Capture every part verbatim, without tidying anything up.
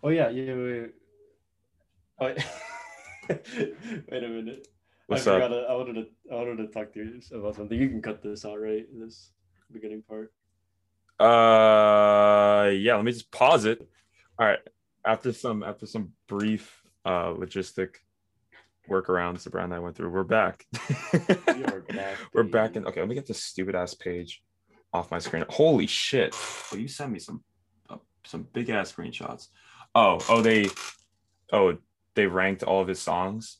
Oh yeah, yeah, wait, wait. Oh, wait a minute. I What's forgot. up? I wanted to. I wanted to talk to you about something. You can cut this out, right? This beginning part. Uh, yeah. Let me just pause it. All right. After some after some brief uh logistic workarounds that Brian and I went through, we're back. We are back. We're back baby. in. Okay, let me get this stupid ass page off my screen. Holy shit! Will you send me some uh, some big ass screenshots? Oh, oh they, oh they ranked all of his songs.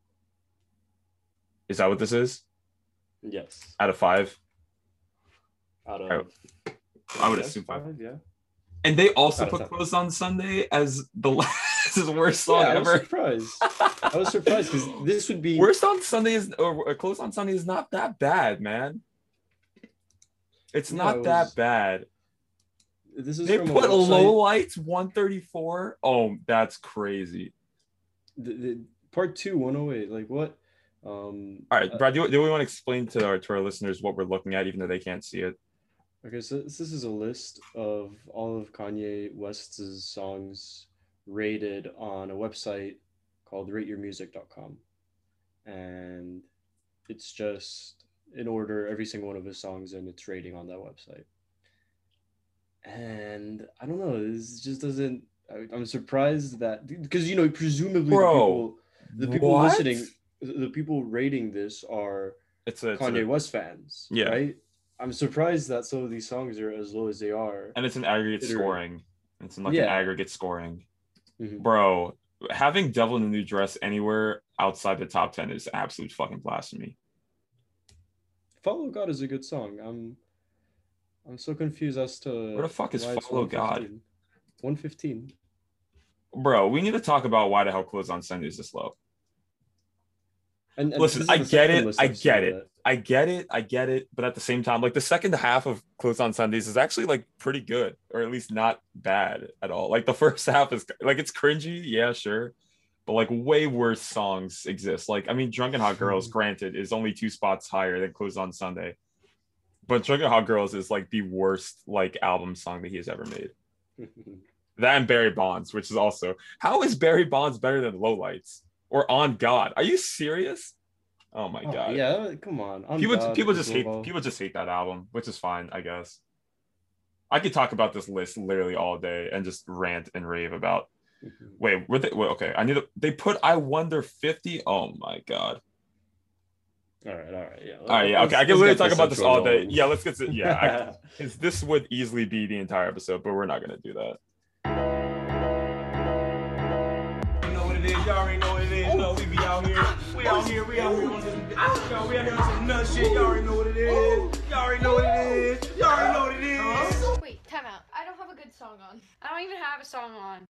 Is that what this is? Yes. Out of five? Out I, of. I would yes, assume five. Yeah. And they also Out of put ten. Closed on Sunday as the last his worst song Yeah, I was ever. surprised. I was surprised because this would be Worst on Sunday is or Closed on Sunday is not that bad, man. It's Yeah, not it that was- bad. This is They from a put website. low lights one thirty-four. Oh, that's crazy. The, the part two, one oh eight. Like what? Um, All right, uh, Brad, do, do we want to explain to our to our listeners what we're looking at, even though they can't see it? Okay, so this is a list of all of Kanye West's songs rated on a website called rate your music dot com. And it's just in order every single one of his songs and its rating on that website. And I don't know, this just doesn't. I, I'm surprised that because you know presumably Bro, the people the people what? listening the people rating this are It's a, it's Kanye a West fans, Yeah. right? I'm surprised that some of these songs are as low as they are. and it's an aggregate Considering- scoring. It's in like Yeah. an aggregate scoring. Mhm. Bro, having Devil in a New Dress anywhere outside the top ten is absolute fucking blasphemy. Follow God is a good song. I'm I'm so confused as to Where the fuck is why it's Follow God? one fifteen. one fifteen. Bro, we need to talk about why the hell Closed on Sunday is this low. And, and Listen, this is I the get second it. list I I've seen get of it. that. I get it. I get it. But at the same time, like the second half of Closed on Sundays is actually like pretty good, or at least not bad at all. Like the first half is like it's cringy, yeah, sure. But like way worse songs exist. Like, I mean, Drunken Hot Girls, granted, is only two spots higher than Closed on Sunday. But Drunken Hot Girls is like the worst like album song that he has ever made. That and Barry Bonds, which is also how is Barry Bonds better than Lowlights or On God? Are you serious? Oh my Oh, god! yeah, come on. On people God people is just hate low. people just hate that album, which is fine, I guess. I could talk about this list literally all day and just rant and rave about. Mhm. Wait, were they? Wait, okay, I need to. They put I Wonder fifty. Oh my god! All right, all right, yeah. All right, yeah, okay. I can literally talk about this all day. Yeah, let's get to yeah. I, it's, this would easily be the entire episode, but we're not gonna do that. You know what it is, y'all already know what it is. No, we be out here. We out here, we out here on this. Y'all, we out here on some nut shit. Y'all already know what it is. Y'all already know what it is. Y'all already know what it is. Wait, time out. I don't have a good song on. I don't even have a song on.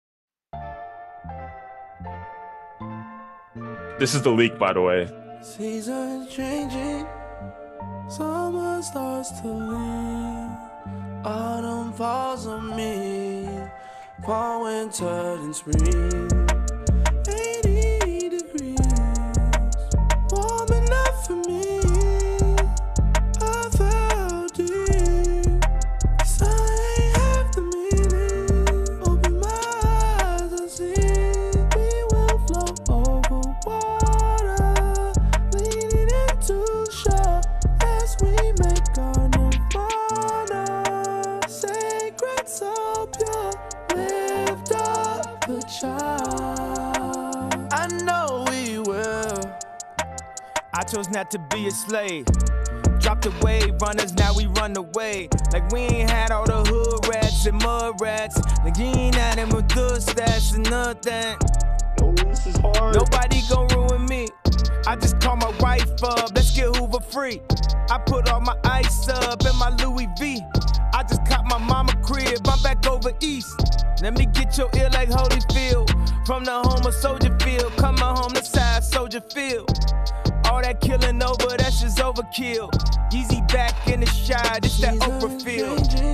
This is the leak, by the way. Seasons changing, summer starts to leave, autumn falls on me, fall, winter, and spring. eighty degrees, warm enough for me. I felt deep, sun ain't half the meaning. Open my eyes, I see we will float over water, leaning into shore as we make our nirvana. Sacred, so pure, lift up the child. I know we will. I chose not to be a slave. Dropped away, runners, now we run away. Like we ain't had all the hood rats and mud rats. Like you ain't had them with good stats and nothing. Oh, this is hard. Nobody gon' ruin me. I just call my wife up, let's get Hoover free. I put all my ice up in my Louis V. I just caught my mama crib, I'm back over east. Let me get your ear like Holyfield. From the home of Soldier Field, coming home to side Soldier Field. All that killing over, that's just overkill. Easy back in the shot, it's that Oprah feel.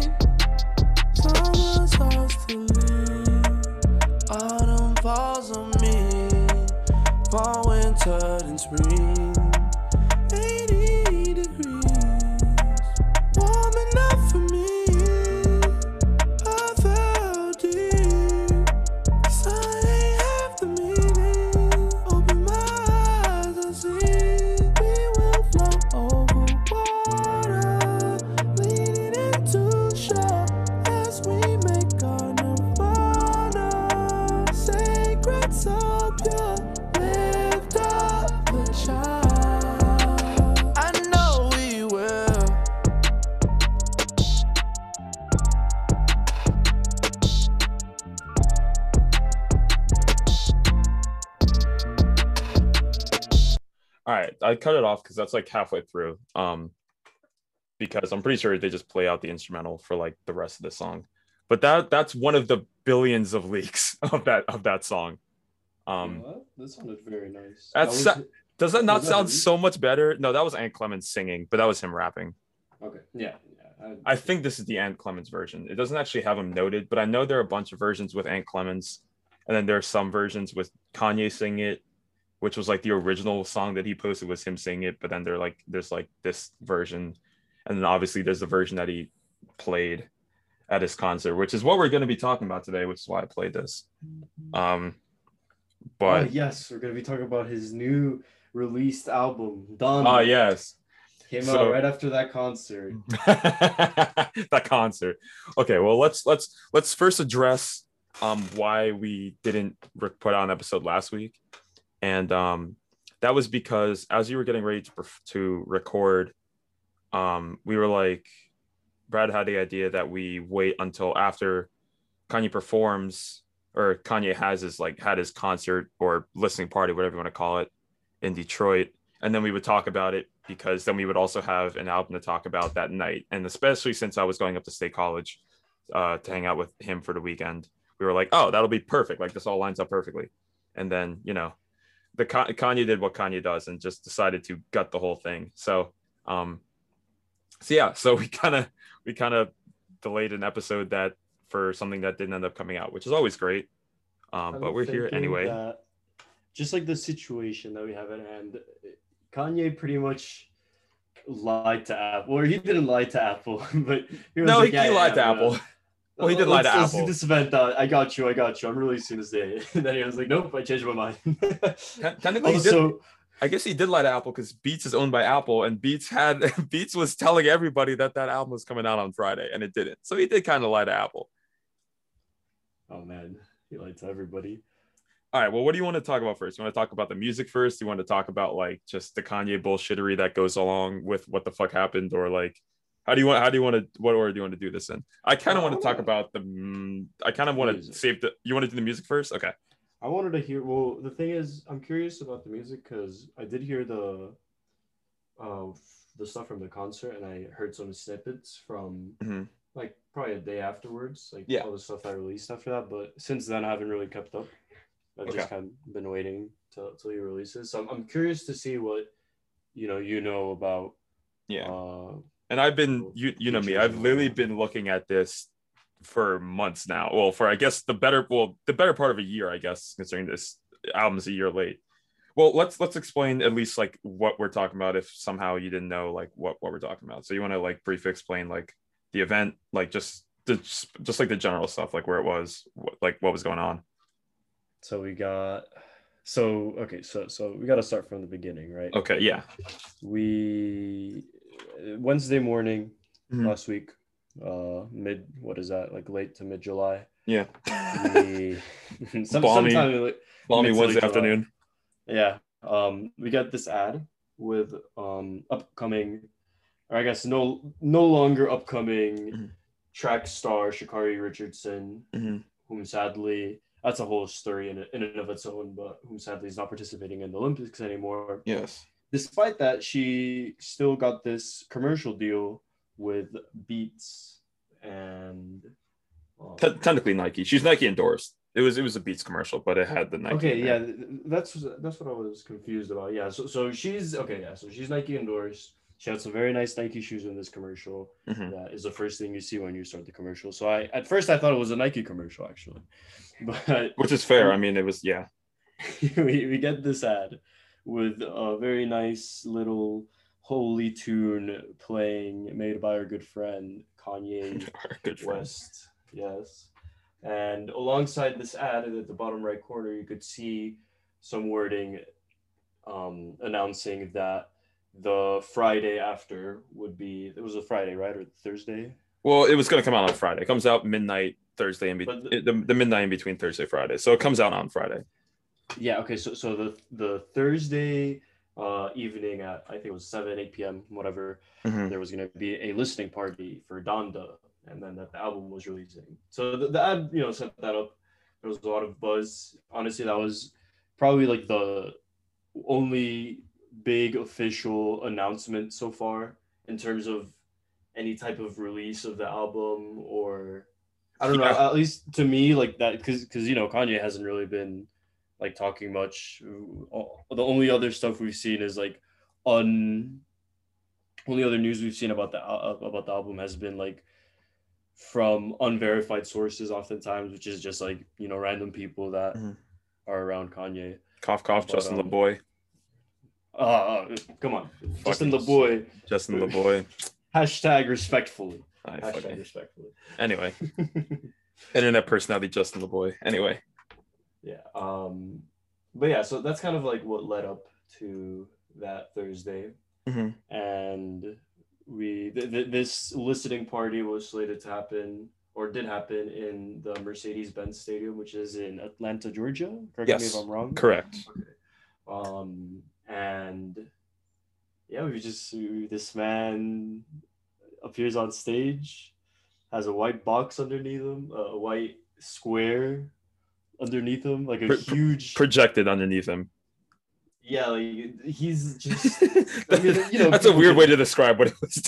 Summer starts to leave, autumn falls on me, fall, winter, and spring. eighty degrees, warm enough for me. I felt deep, All right, I cut it off because that's like halfway through. Um, because I'm pretty sure they just play out the instrumental for like the rest of the song. But that that's one of the billions of leaks of that of that song. Um, What? That sounded very nice. that's That was- does that not was that sound him? so much better? No, that was Ant Clemens singing, but that was him rapping. okay. Yeah. yeah. I think this is the Ant Clemens version. It doesn't actually have him noted, but I know there are a bunch of versions with Ant Clemens, and then there are some versions with Kanye singing it, which was like the original song that he posted was him singing it. But then there like there's like this version, and then obviously there's the version that he played at his concert, which is what we're going to be talking about today, which is why I played this. Um, but oh, yes, we're gonna be talking about his new released album, Done. oh yes. Came So- out right after that concert. That concert. Okay, well let's let's let's first address um why we didn't re- put out an episode last week, and um that was because as you were getting ready to perf- to record, um we were like, Brad had the idea that we wait until after Kanye performs, or Kanye has his like had his concert or listening party, whatever you want to call it, in Detroit, and then we would talk about it, because then we would also have an album to talk about that night. And especially since I was going up to State College uh, to hang out with him for the weekend, we were like, oh, that'll be perfect. Like this all lines up perfectly. And then, you know, the Kanye did what Kanye does and just decided to gut the whole thing. So, um, so yeah, so we kind of, we kind of delayed an episode that for something that didn't end up coming out, which is always great. Um, I'm but we're here thinking anyway. that just like the situation that we have at hand, Kanye pretty much lied to Apple, or he didn't lie to Apple, but he was No, like, he, yeah, he yeah, lied to yeah, Apple. uh, Well, he did lie to let's- let's do Apple. this event, uh, I got you, I got you. I'm releasing this day. And then he was like, nope, I changed my mind. Te- Technically, he did, also, I guess he did lie to Apple because Beats is owned by Apple, and Beats had Beats was telling everybody that that album was coming out on Friday, and it didn't. So he did kind of lie to Apple. oh man, he lied to everybody. All right, well, what do you want to talk about first? You want to talk about the music first? You want to talk about like just the Kanye bullshittery that goes along with what the fuck happened, or like how do you want? How do you want to? What order do you want to do this in? I kind of want to talk about the. mm, I kind of want to Music. save the. You want to do the music first? Okay. I wanted to hear. Well, the thing is, I'm curious about the music because I did hear the, uh, the stuff from the concert, and I heard some snippets from Mhm. like probably a day afterwards, like Yeah. all the stuff I released after that. But since then, I haven't really kept up. I've just Okay. kind of been waiting till till he releases. So I'm, I'm curious to see what, you know, you know about. Yeah. Uh, And I've been, you you know me, Features I've and literally whatnot. been looking at this for months now. Well, for I guess the better, well, the better part of a year, I guess, considering this album's a year late. Well, let's let's explain at least like what we're talking about if somehow you didn't know like what what we're talking about. So you want to like briefly explain like the event, like just the just, just like the general stuff, like where it was, what, like what was going on. so we got. So okay, so so we got to start from the beginning, right? Okay, yeah. We Wednesday morning Mhm. last week, uh, mid what is that like late to mid July? Yeah. We some, Balmy. sometime in, like, Balmy mid to late Wednesday July. afternoon. Yeah, um, we got this ad with um upcoming, or I guess no no longer upcoming Mhm. track star Shakari Richardson, Mhm. whom sadly that's a whole story in, in and of its own, but whom sadly is not participating in the Olympics anymore. Yes. Despite that, she still got this commercial deal with Beats and. um, Te- technically Nike. She's Nike endorsed. It was it was a Beats commercial, but it had the Nike. okay, in yeah, there. th- that's that's what I was confused about. Yeah, so so she's okay, yeah, so she's Nike endorsed. She had some very nice Nike shoes in this commercial. Mhm. That is the first thing you see when you start the commercial. So I at first I thought it was a Nike commercial actually, but Which is fair. I mean, it was yeah. we, we get this ad with a very nice little holy tune playing made by our good friend Kanye Our good friends. West. Yes. And alongside this ad at the bottom right corner, you could see some wording um, announcing that the Friday after would be, it was a Friday, right? Or Thursday? Well, it was going to come out on Friday. It comes out midnight Thursday, and be- But the, the midnight in between Thursday Friday. So it comes out on Friday. Yeah. Okay. So, so the, the Thursday uh, evening at, I think it was seven, eight p.m., whatever, Mhm. there was going to be a listening party for Donda, and then that the album was releasing. So the, the ad, you know, set that up. There was a lot of buzz. Honestly, that was probably like the only big official announcement so far in terms of any type of release of the album, or I don't know. Yeah. At least to me, like that, because because you know Kanye hasn't really been like talking much. The only other stuff we've seen is like un. Only other news we've seen about the uh, about the album has been like from unverified sources, oftentimes, which is just like you know random people that mm-hmm. are around Kanye. Cough, cough, But, Justin um, LeBoy. Uh, come on, Fucking Justin LeBoy. Justin LeBoy. Hashtag respectfully. I Hashtag fucking... respectfully. Anyway, internet personality Justin LeBoy. Anyway, yeah. Um, but yeah, so that's kind of like what led up to that Thursday, mm-hmm. and we th- th- this listening party was slated to happen or did happen in the Mercedes-Benz Stadium, which is in Atlanta, Georgia. Correct yes, me if I'm wrong. Correct. Okay. Um, and yeah, we just we, this man appears on stage, has a white box underneath him, uh, a white square underneath him, like a Pro- huge projected underneath him. Yeah, like he's just. I mean, you know, that's a weird way to describe what it was.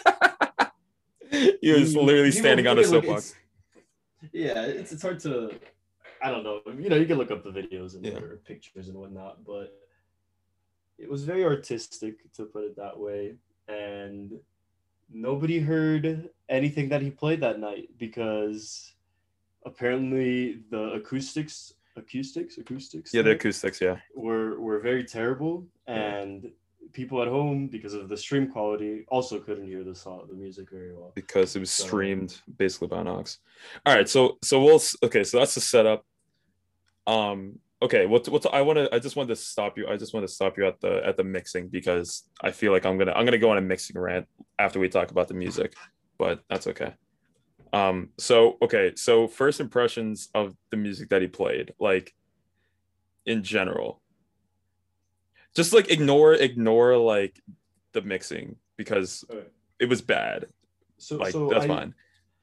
He was literally people, standing on a look, soapbox. It's, yeah, it's it's hard to. I don't know. You know, you can look up the videos and yeah. or pictures and whatnot, but it was very artistic, to put it that way, and nobody heard anything that he played that night because apparently the acoustics. acoustics acoustics yeah the acoustics yeah were were very terrible, and people at home, because of the stream quality, also couldn't hear the song the music very well because it was so. streamed basically by an aux. All right, so so we'll okay so that's the setup. Um okay what what I want to I just wanted to stop you I just want to stop you at the at the mixing, because I feel like I'm gonna I'm gonna go on a mixing rant after we talk about the music, but that's okay. Um, so, okay, so first impressions of the music that he played, like in general, just like ignore, ignore like the mixing because okay. It was bad. So, like, so that's I, fine.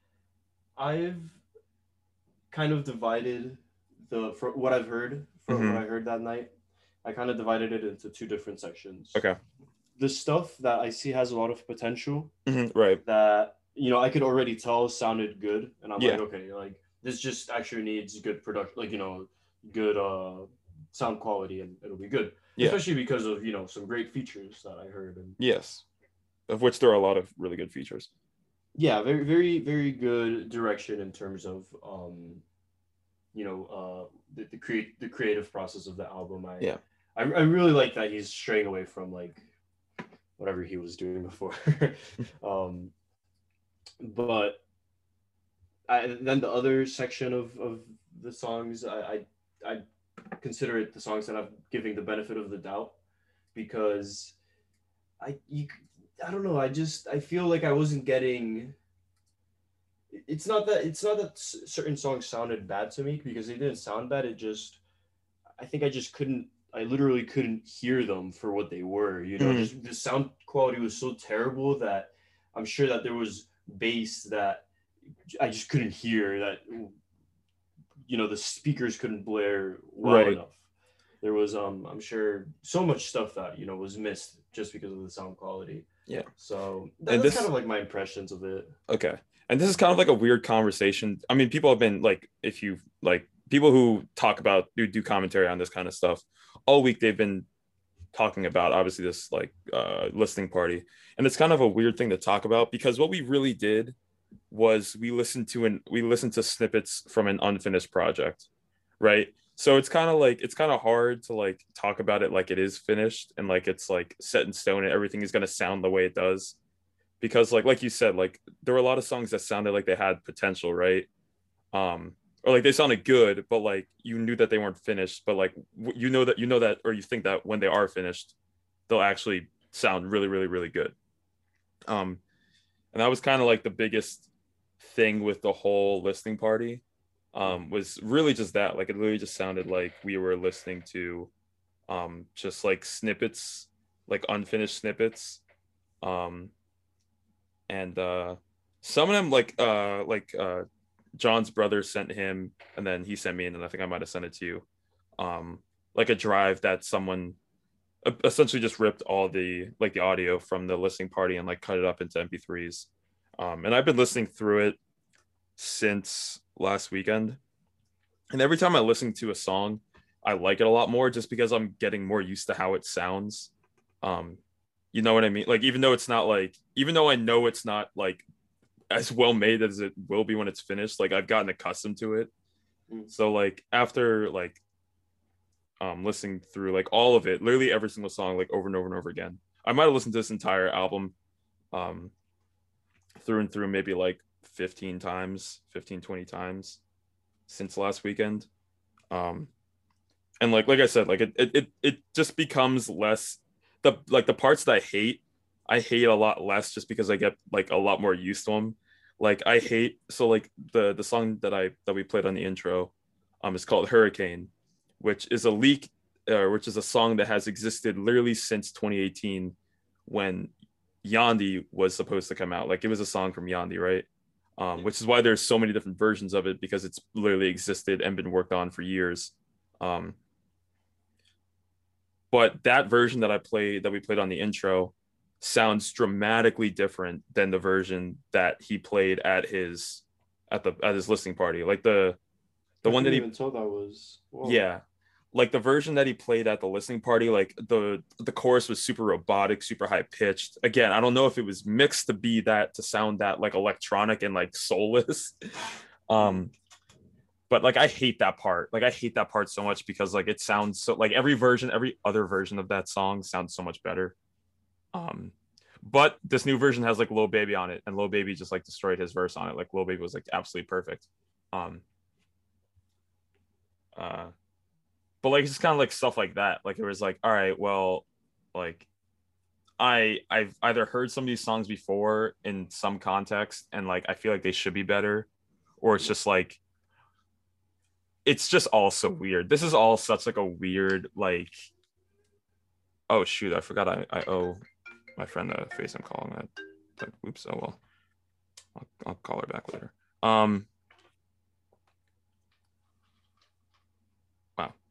I've kind of divided the, for what I've heard from mm-hmm. what I heard that night, I kind of divided it into two different sections. Okay. The stuff that I see has a lot of potential, mm-hmm. right? That, you know, I could already tell sounded good, and I'm yeah. like, okay, like this just actually needs good production, like, you know, good uh sound quality, and it'll be good. Yeah. Especially because of, you know, some great features that I heard. And yes, of which there are a lot of really good features. Yeah, very, very, very good direction in terms of um, you know, uh, the the create the creative process of the album. I yeah, I, I really like that he's straying away from like whatever he was doing before. um. But I, then the other section of, of the songs, I, I I consider it the songs that I'm giving the benefit of the doubt, because I you I don't know, I just I feel like I wasn't getting. It's not that it's not that certain songs sounded bad to me, because they didn't sound bad. It just I think I just couldn't. I literally couldn't hear them for what they were. You know, mm-hmm. just the sound quality was so terrible that I'm sure that there was bass that I just couldn't hear, that, you know, the speakers couldn't blare well right. enough. There was um I'm sure so much stuff that, you know, was missed just because of the sound quality. Yeah. So that, that's this, kind of like my impressions of it. Okay. And this is kind of like a weird conversation. I mean, people have been like, if you like people who talk about do do commentary on this kind of stuff all week, they've been talking about obviously this like uh listening party, and it's kind of a weird thing to talk about, because what we really did was we listened to an we listened to snippets from an unfinished project, right? So it's kind of like it's kind of hard to like talk about it like it is finished and like it's like set in stone and everything is going to sound the way it does, because like like you said, like there were a lot of songs that sounded like they had potential, right? um Or like they sounded good, but like you knew that they weren't finished. But like you know that you know that, or you think that when they are finished, they'll actually sound really, really, really good. Um, and that was kind of like the biggest thing with the whole listening party. Um, was really just that. Like it literally just sounded like we were listening to, um, just like snippets, like unfinished snippets, um, and uh, some of them like uh like uh. John's brother sent him, and then he sent me, and then I think I might have sent it to you. Um, like a drive that someone e- essentially just ripped all the like the audio from the listening party and like cut it up into M P threes. Um, and I've been listening through it since last weekend. And every time I listen to a song, I like it a lot more just because I'm getting more used to how it sounds. Um, you know what I mean? Like, even though it's not like, even though I know it's not like as well made as it will be when it's finished, like I've gotten accustomed to it. Mm. So like after like um listening through like all of it, literally every single song, like over and over and over again, I might have listened to this entire album um through and through maybe like fifteen times, fifteen, twenty times since last weekend. Um and like like I said, like it it it, it just becomes less the like the parts that I hate, I hate a lot less just because I get like a lot more used to them. Like I hate so like the the song that I that we played on the intro um is called Hurricane, which is a leak uh, which is a song that has existed literally since twenty eighteen when Yandhi was supposed to come out. Like it was a song from Yandhi, right? Um, which is why there's so many different versions of it, because it's literally existed and been worked on for years. Um, but that version that I played, that we played on the intro, sounds dramatically different than the version that he played at his at the at his listening party. Like the the I one that he even told that was whoa. yeah, like the version that he played at the listening party, like the the chorus was super robotic, super high pitched. Again, I don't know if it was mixed to be that to sound that like electronic and like soulless. um but like I hate that part. Like I hate that part so much because like it sounds so like every version, every other version of that song sounds so much better. Um but this new version has like Lil Baby on it, and Lil Baby just like destroyed his verse on it. Like Lil Baby was like absolutely perfect. Um uh But like it's just kind of like stuff like that. Like it was like, all right, well, like I I've either heard some of these songs before in some context, and like I feel like they should be better, or it's just like it's just all so weird. This is all such like a weird like. Oh shoot! I forgot I, I owe my friend a FaceTime call on that. Like, oops. Oh well. I'll, I'll call her back later. Um. Wow.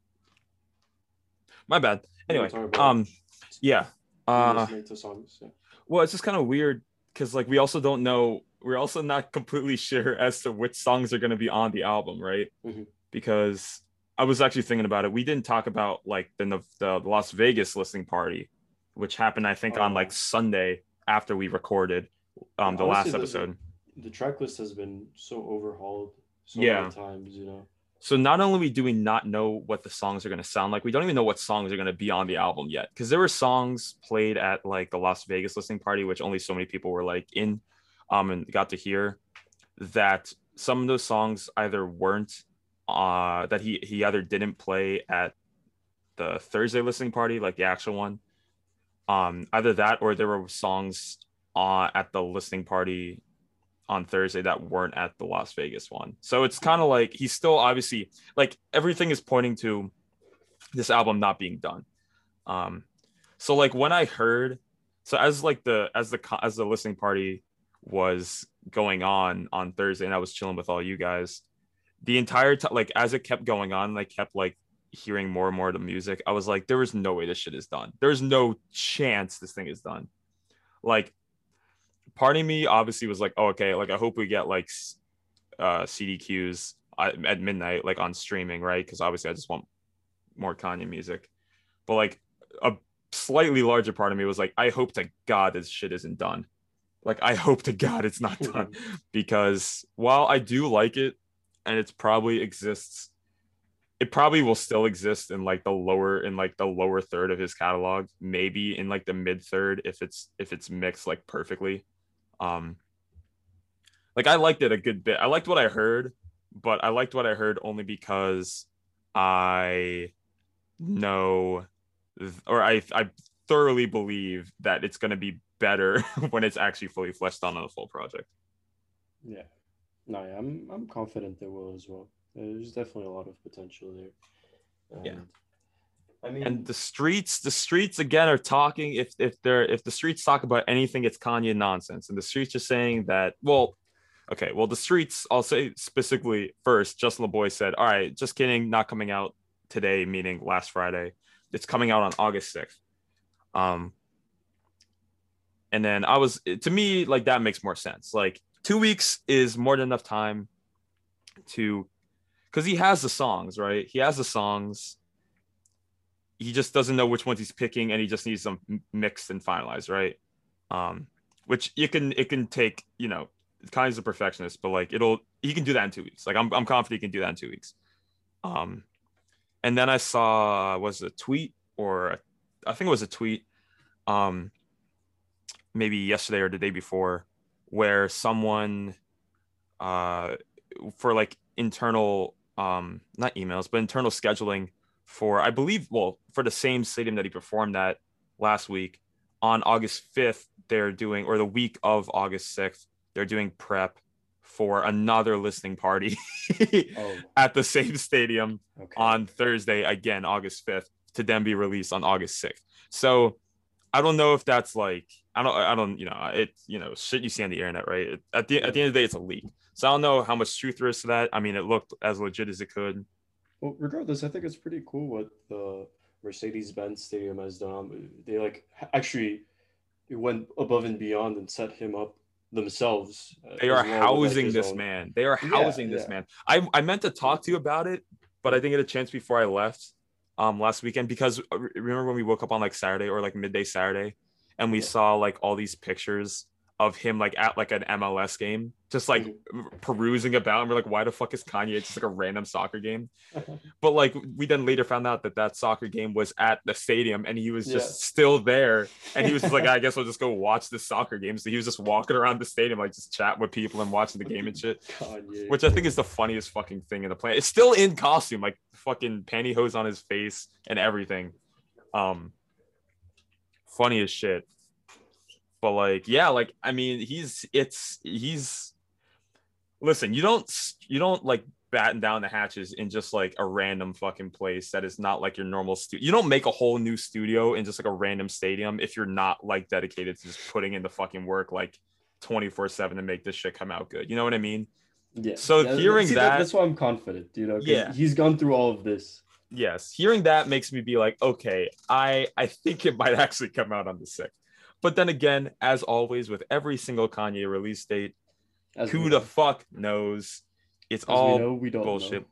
My bad. Anyway, um, yeah. Uh, listening to songs. Yeah. well, it's just kind of weird because like we also don't know. We're also not completely sure as to which songs are going to be on the album, right? Mhm. Because I was actually thinking about it. We didn't talk about like the the, the Las Vegas listening party, which happened I think Oh. on like Sunday after we recorded um the Honestly, last the- episode. The track list has been so overhauled so Yeah. many times, you know. So not only do we not know what the songs are going to sound like, we don't even know what songs are going to be on the album yet. Because there were songs played at like the Las Vegas listening party, which only so many people were like in um, and got to hear, that some of those songs either weren't, uh, that he, he either didn't play at the Thursday listening party, like the actual one. Um, either that or there were songs uh, at the listening party on Thursday that weren't at the Las Vegas one. So it's kind of like he's still obviously like everything is pointing to this album not being done. Um, so like when I heard, so as like the as the as the listening party was going on on Thursday, and I was chilling with all you guys, the entire time, like as it kept going on, and I kept like hearing more and more of the music, I was like, there is no way this shit is done. There's no chance this thing is done. Like, part of me obviously was like, oh, okay, like I hope we get like uh C D Qs at midnight, like on streaming, right? Because obviously I just want more Kanye music. But like a slightly larger part of me was like, I hope to God this shit isn't done. Like I hope to God it's not done, because while I do like it, and it's probably exists, it probably will still exist in like the lower in like the lower third of his catalog, maybe in like the mid third if it's if it's mixed like perfectly. Um, like I liked it a good bit. I liked what I heard, but I liked what I heard only because I know, or I I thoroughly believe that it's going to be better when it's actually fully fleshed out on the full project. Yeah. No, yeah, I'm I'm confident they will as well. There's definitely a lot of potential there. And, Yeah. I mean, And the streets, the streets again are talking. If if they're if the streets talk about anything, it's Kanye nonsense. And the streets are saying that, well, okay, well, the streets, I'll say specifically first, Justin LeBoy said, all right, just kidding, not coming out today, meaning last Friday. It's coming out on August sixth. Um, and then I was, to me, like that makes more sense. Like two weeks is more than enough time to, because he has the songs, right? He has the songs. He just doesn't know which ones he's picking, and he just needs them mixed and finalized, right? Um, which you can, it can take, you know, Kanye's a perfectionist, but like it'll, he can do that in two weeks. Like I'm, I'm confident he can do that in two weeks. Um, and then I saw, was it a tweet or a, I think it was a tweet, um, maybe yesterday or the day before, where someone, uh, for like internal, um, not emails, but internal scheduling for, I believe, well, for the same stadium that he performed at last week, on August fifth, they're doing, or the week of August sixth, they're doing prep for another listening party oh. at the same stadium okay. on Thursday, again, August fifth, to then be released on August sixth. So I don't know if that's like, I don't, I don't, you know, it's, you know, shit you see on the internet, right? It, at the, at the end of the day, it's a leak. So I don't know how much truth there is to that. I mean, it looked as legit as it could. Well, regardless, I think it's pretty cool what the Mercedes-Benz Stadium has done. They like actually went above and beyond and set him up themselves. They are well housing like this own. man. They are housing yeah, this yeah. man. I, I meant to talk to you about it, but I didn't get a chance before I left um last weekend, because remember when we woke up on like Saturday or like midday Saturday and we yeah. saw like all these pictures of him like at like an M L S game, just like mm-hmm. perusing about, and we're like, why the fuck is Kanye? It's just like a random soccer game. But like we then later found out that that soccer game was at the stadium, and he was just yeah. still there, and he was just like, I guess I'll just go watch this soccer game. So he was just walking around the stadium, like just chatting with people and watching the game and shit. Kanye. Which I think is the funniest fucking thing in the planet. It's still in costume, like fucking pantyhose on his face and everything. Um, funny as shit. But like, yeah, like, I mean, he's, it's, he's, listen, you don't, you don't like batten down the hatches in just like a random fucking place that is not like your normal studio. You don't make a whole new studio in just like a random stadium if you're not like dedicated to just putting in the fucking work like twenty-four seven to make this shit come out good. You know what I mean? Yeah. So yeah, hearing see, that, that's why I'm confident, you know, yeah, he's gone through all of this. Yes. Hearing that makes me be like, okay, I, I think it might actually come out on the sixth. But then again, as always, with every single Kanye release date, as who the fuck knows? It's as all we know, we don't bullshit. Know.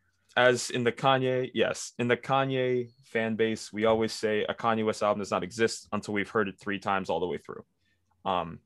As in the Kanye, yes, in the Kanye fan base, we always say a Kanye West album does not exist until we've heard it three times all the way through. Um,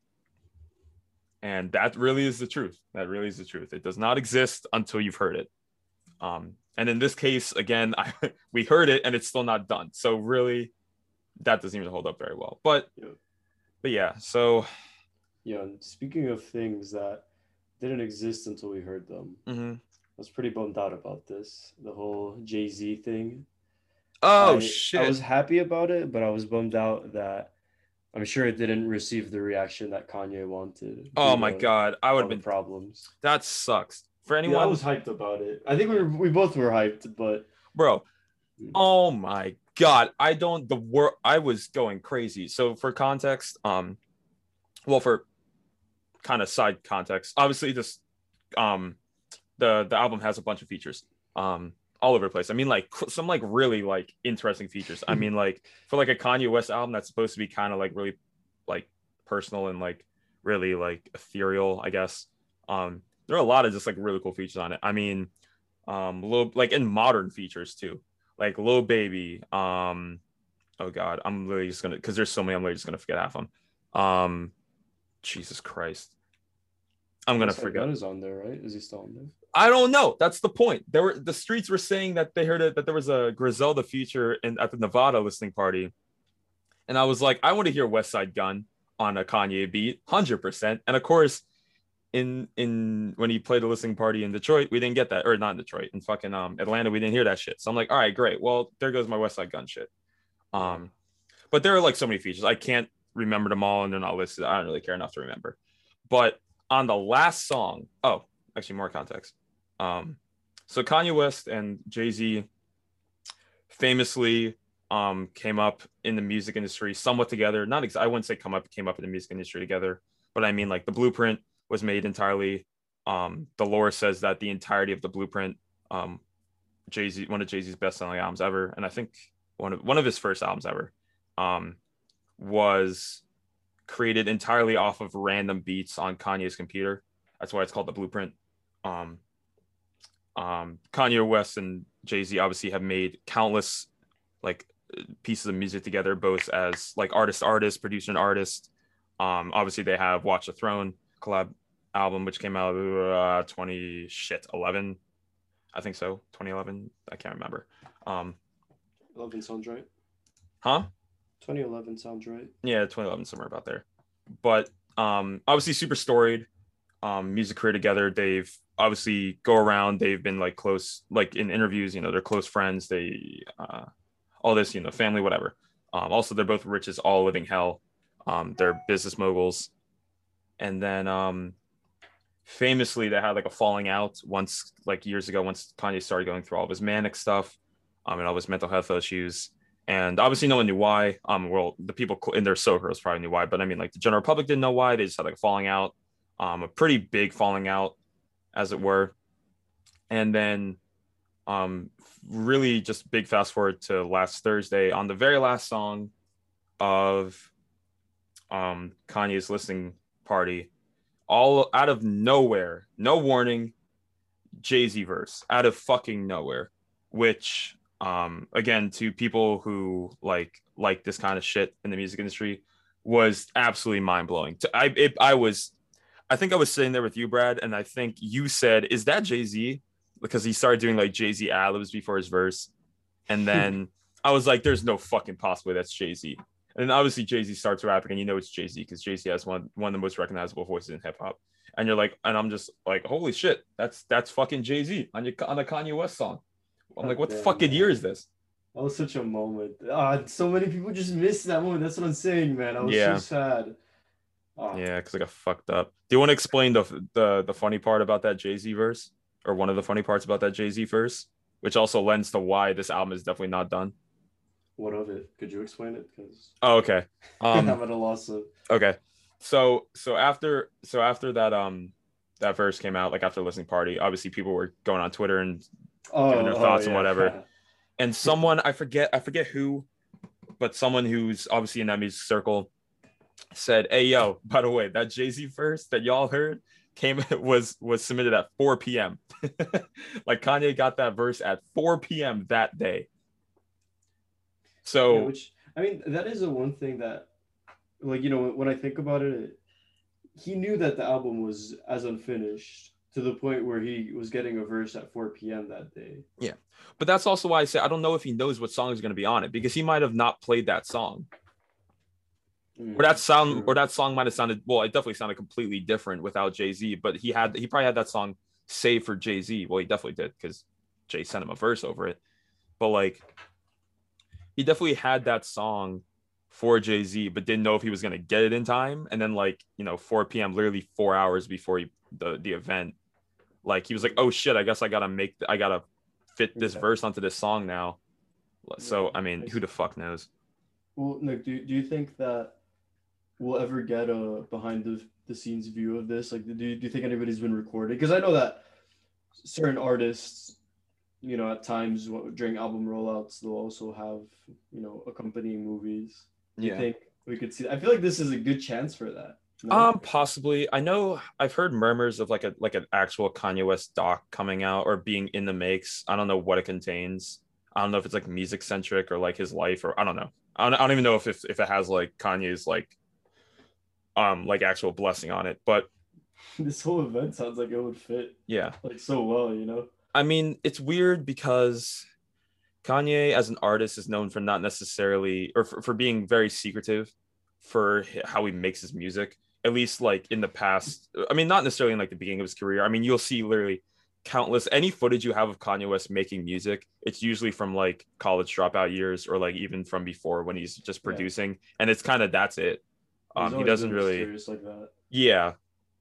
and that really is the truth. That really is the truth. It does not exist until you've heard it. Um, and in this case, again, I, we heard it and it's still not done. So really, that doesn't even hold up very well. But yeah. But yeah, so yeah. And speaking of things that didn't exist until we heard them, mm-hmm. I was pretty bummed out about this. The whole Jay-Z thing. Oh I, shit! I was happy about it, but I was bummed out that I'm sure it didn't receive the reaction that Kanye wanted. Oh my god, I would have been problems. That sucks for anyone. Yeah, I was hyped about it. I think we were, we both were hyped, but bro, oh my god, I don't the word I was going crazy. So for context, um, well, for kind of side context, obviously this, um, the the album has a bunch of features, um, all over the place. I mean, like some like really like interesting features. I mean, like for like a Kanye West album that's supposed to be kind of like really like personal and like really like ethereal, I guess. Um, there are a lot of just like really cool features on it. I mean, um, little like in modern features too. Like Lil Baby, um, oh god, I'm literally just gonna, because there's so many, I'm literally just gonna forget half of them. Um, Jesus Christ, I'm gonna forget. Gun is on there, right? Is he still on there? I don't know. That's the point. There were the streets were saying that they heard it, that there was a Griselda feature in at the Nevada listening party, and I was like, I want to hear West Side Gun on a Kanye beat, one hundred percent. And of course, in in when he played a listening party in Detroit, we didn't get that, or not in Detroit, in fucking um Atlanta, we didn't hear that shit. So I'm like, all right, great. Well, there goes my West Side Gun shit. Um, but there are like so many features. I can't remember them all, and they're not listed. I don't really care enough to remember. But on the last song, oh, actually more context. Um, so Kanye West and Jay-Z famously um came up in the music industry somewhat together. Not ex- I wouldn't say come up, came up in the music industry together, but I mean like the Blueprint was made entirely. Um, the lore says that the entirety of the Blueprint, um, Jay-Z, one of Jay-Z's best-selling albums ever, and I think one of one of his first albums ever, um, was created entirely off of random beats on Kanye's computer. That's why it's called The Blueprint. Um, um, Kanye West and Jay-Z obviously have made countless like pieces of music together, both as like artist, artist, producer, and artist. Um, obviously they have Watch the Throne collab album, which came out uh, twenty shit eleven, I think so, twenty eleven. I can't remember. Um, eleven sounds right. Huh? twenty eleven sounds right. Yeah, twenty eleven, somewhere about there. But um, obviously super storied um, music career together. They've obviously go around. They've been like close, like in interviews, you know, they're close friends. They, uh, all this, you know, family, whatever. Um, also, they're both rich as all living hell. Um, they're business moguls. And then um, famously, they had like a falling out once, like years ago, once Kanye started going through all of his manic stuff um, and all his mental health issues. And obviously no one knew why. Um, well, the people in their circles probably knew why, but I mean, like the general public didn't know why. They just had like a falling out, um, a pretty big falling out, as it were. And then um, really just big fast forward to last Thursday on the very last song of um, Kanye's listening party, all out of nowhere, no warning, Jay-Z verse out of fucking nowhere, which um again, to people who like like this kind of shit in the music industry, was absolutely mind-blowing. To, I it, I was I think I was sitting there with you, Brad, and I think you said, "Is that Jay-Z?" Because he started doing like Jay-Z ad-libs before his verse, and then I was like, "There's no fucking possible way that's Jay-Z." And then obviously Jay-Z starts rapping, and you know it's Jay-Z because Jay-Z has one one of the most recognizable voices in hip hop. And you're like, and I'm just like, "Holy shit, that's that's fucking Jay-Z on your on the Kanye West song." I'm like, what the fucking year is this? That was such a moment. Ah, so many people just missed that moment. That's what I'm saying, man. I was Yeah. so sad. Oh. Yeah, because I got fucked up. Do you want to explain the the the funny part about that Jay-Z verse, or one of the funny parts about that Jay-Z verse, which also lends to why this album is definitely not done? What of it? Could you explain it? Because Oh, okay. Um, I'm at a loss of. okay. So so after so after that um that verse came out, like after the listening party, obviously people were going on Twitter and Oh, giving their oh, thoughts and yeah. whatever. And someone, I forget, I forget who, but someone who's obviously in that music circle said, "Hey, yo, by the way, that Jay-Z verse that y'all heard came was was submitted at four p.m. Like Kanye got that verse at four p.m. that day. So, Yeah, which I mean, that is the one thing that, like, you know, when I think about it, he knew that the album was as unfinished to the point where he was getting a verse at four p.m. that day. yeah. But that's also why I say I don't know if he knows what song is going to be on it, because he might have not played that song. Mm, Or that sound, true. or that song might have sounded, well, it definitely sounded completely different without Jay-Z, but he had, he probably had that song saved for Jay-Z. Well, he definitely did, because Jay sent him a verse over it. But like, he definitely had that song for Jay-Z, but didn't know if he was going to get it in time. And then like, you know, four p.m., literally four hours before he, the, the event, like he was like, oh shit, I guess I got to make, I got to fit this Yeah. verse onto this song now. So, Yeah, I mean, I who the see. fuck knows? Well, Nick, do, do you think that we'll ever get a behind the, the scenes view of this? Like, do you, do you think anybody's been recorded? Because I know that certain artists, you know, at times wh- during album rollouts, they'll also have, you know, accompanying movies. Do you Yeah. think we could see? I feel like this is a good chance for that. No? Um, possibly. I know I've heard murmurs of like a like an actual Kanye West doc coming out or being in the makes. I don't know what it contains. I don't know if it's like music centric or like his life, or I don't know. I don't, I don't even know if, if if it has like Kanye's like um like actual blessing on it. But This whole event sounds like it would fit yeah, like so well, you know? I mean, it's weird because Kanye as an artist is known for not necessarily, or for, for being very secretive for h- how he makes his music, at least like in the past. I mean, not necessarily in like the beginning of his career. I mean, you'll see literally countless, any footage you have of Kanye West making music, it's usually from like college dropout years or like even from before when he's just Yeah. producing. And it's kind of, that's it. He's Um, he always doesn't been really, mysterious like that. yeah.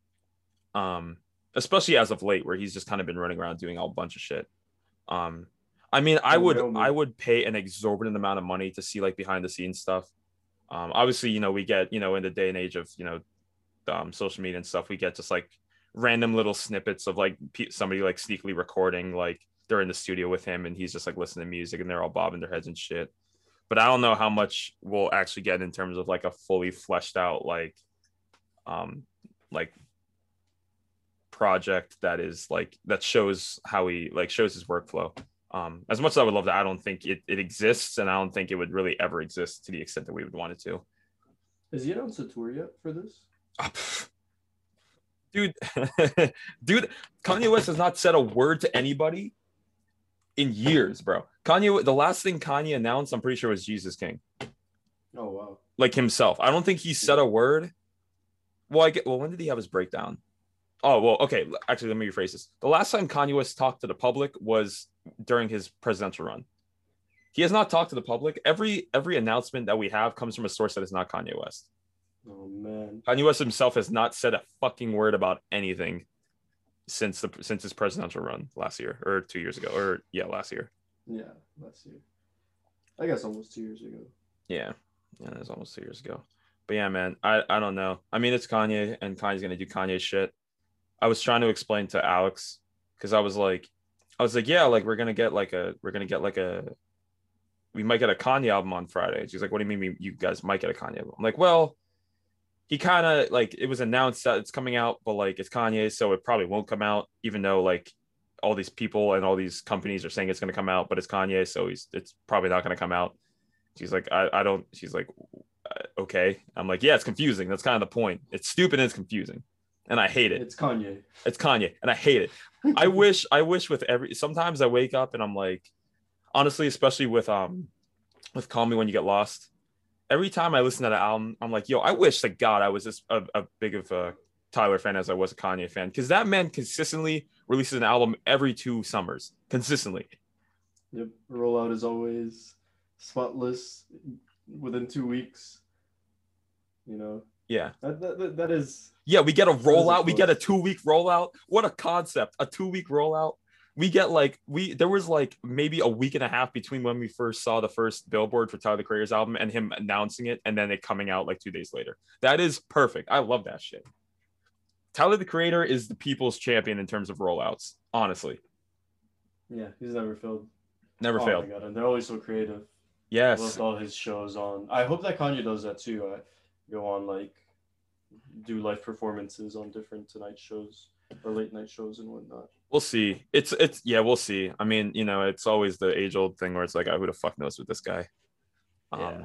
Um, especially as of late, where he's just kind of been running around doing a bunch of shit. Um, I mean, I Oh, would, Wyoming. I would pay an exorbitant amount of money to see like behind the scenes stuff. Um, obviously, you know, we get, you know, in the day and age of, you know, um, social media and stuff, we get just like random little snippets of like pe- somebody like sneakily recording, like they're in the studio with him and he's just like listening to music and they're all bobbing their heads and shit. but I don't know how much we'll actually get in terms of like a fully fleshed out like um like project that is like that shows how he like shows his workflow. Um, as much as I would love that, I don't think it, it exists, and I don't think it would really ever exist to the extent that we would want it to. Has he announced a tour yet for this? Dude, dude, Kanye West has not said a word to anybody in years, bro. Kanye, the last thing Kanye announced, I'm pretty sure, was Jesus King. Oh wow! Like himself, I don't think he said a word. Well, I get. Well, when did he have his breakdown? Oh, well, okay. Actually, let me rephrase this. The last time Kanye West talked to the public was during his presidential run. He has not talked to the public. Every every announcement that we have comes from a source that is not Kanye West. Oh man. Kanye West himself has not said a fucking word about anything since the since his presidential run last year or two years ago or yeah, last year. Yeah, last year. I guess almost two years ago. Yeah, yeah, it was almost two years ago. But yeah, man, I I don't know. I mean, it's Kanye, and Kanye's gonna do Kanye shit. I was trying to explain to Alex because I was like, I was like, yeah, like we're gonna get like a, we're gonna get like a, we might get a Kanye album on Friday. She's like, what do you mean you guys might get a Kanye album? I'm like, well, he kind of like it was announced that it's coming out, but like it's Kanye, so it probably won't come out, even though like all these people and all these companies are saying it's gonna come out, but it's Kanye, so he's it's probably not gonna come out. She's like, I, I don't. She's like, okay. I'm like, yeah, it's confusing. That's kind of the point. It's stupid and it's confusing. And I hate it. It's Kanye. It's Kanye, and I hate it. I wish, I wish with every. Sometimes I wake up and I'm like, honestly, especially with um, with Call Me When You Get Lost. Every time I listen to that album, I'm like, yo, I wish to God I was this a, a big of a Tyler fan as I was a Kanye fan, because that man consistently releases an album every two summers, consistently. Yep, rollout is always spotless within two weeks. You know. Yeah. That that, that is. Yeah, we get a rollout. We get a two-week rollout. What a concept. A two-week rollout. We get like, we there was like maybe a week and a half between when we first saw the first billboard for Tyler the Creator's album and him announcing it and then it coming out like two days later. That is perfect. I love that shit. Tyler the Creator is the people's champion in terms of rollouts, honestly. Yeah, he's never failed. Never oh failed. My God, and they're always so creative. Yes. I loved all his shows on. I hope that Kanye does that too. I go on like do live performances on different Tonight shows or late night shows and whatnot. We'll see. It's it's yeah, we'll see. I mean, you know, it's always the age old thing where it's like, oh, who the fuck knows with this guy? Um, Yeah.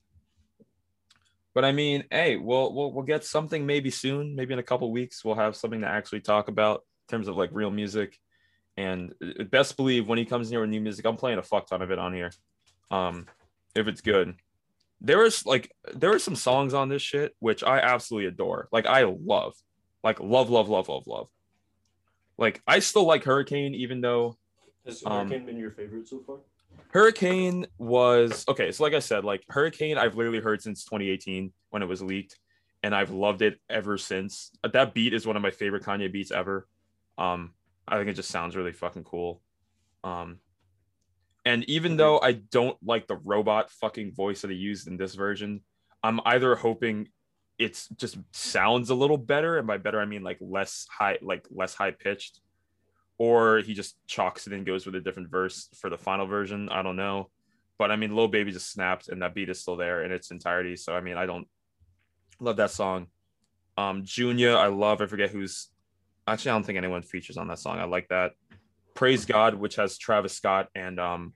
But I mean, hey, we'll we'll we'll get something maybe soon. Maybe in a couple weeks, we'll have something to actually talk about in terms of like real music. And best believe when he comes in here with new music, I'm playing a fuck ton of it on here. Um, if it's good. There is like there are some songs on this shit which I absolutely adore. Like I love, like love, love, love, love, love. Like I still like Hurricane, even though. Has um, Hurricane been your favorite so far? Hurricane was okay. So like I said, like Hurricane, I've literally heard since twenty eighteen when it was leaked, and I've loved it ever since. That beat is one of my favorite Kanye beats ever. Um, I think it just sounds really fucking cool. Um. And even though I don't like the robot fucking voice that he used in this version, I'm either hoping it's just sounds a little better, and by better I mean like less high, like less high pitched, or he just chalks it and goes with a different verse for the final version. I don't know, but I mean, Lil Baby just snapped, and that beat is still there in its entirety. So I mean, I don't love that song. Um, Junior, I love. I forget who's actually. I don't think anyone features on that song. I like that. Praise God, which has Travis Scott and um,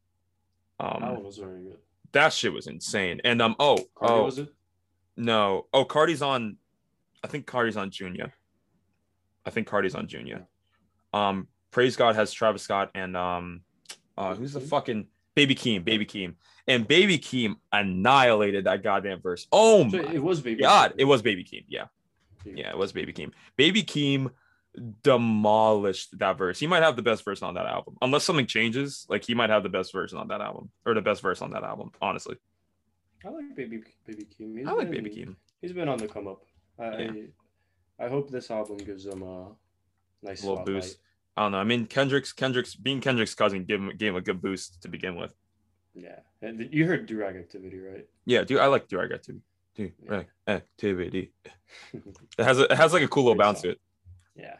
um That one was very good. that shit was insane. And um, oh, Cardi, oh, was it? no, oh, Cardi's on. I think Cardi's on Junior. I think Cardi's on Junior. Um, Praise God has Travis Scott and um, uh, who's the fucking Baby Keem, Baby Keem, and Baby Keem annihilated that goddamn verse. Oh So my it was Baby. God, Keem. it was Baby Keem. Yeah, yeah, it was Baby Keem. Baby Keem demolished that verse. He might have the best verse on that album, unless something changes. Like he might have the best version on that album, or the best verse on that album. Honestly, I like Baby Baby Keem. He's I like been- Baby Keem. He's been on the come up. I Yeah. I, I hope this album gives him a nice A little spotlight. boost. I don't know. I mean, Kendrick's Kendrick's being Kendrick's cousin gave him gave him a good boost to begin with. Yeah, and you heard Durag Activity, right? Yeah, dude, I like Durag Activity. Dude, Yeah. right, activity. It has a, it has like a cool little Great bounce song. to it. Yeah.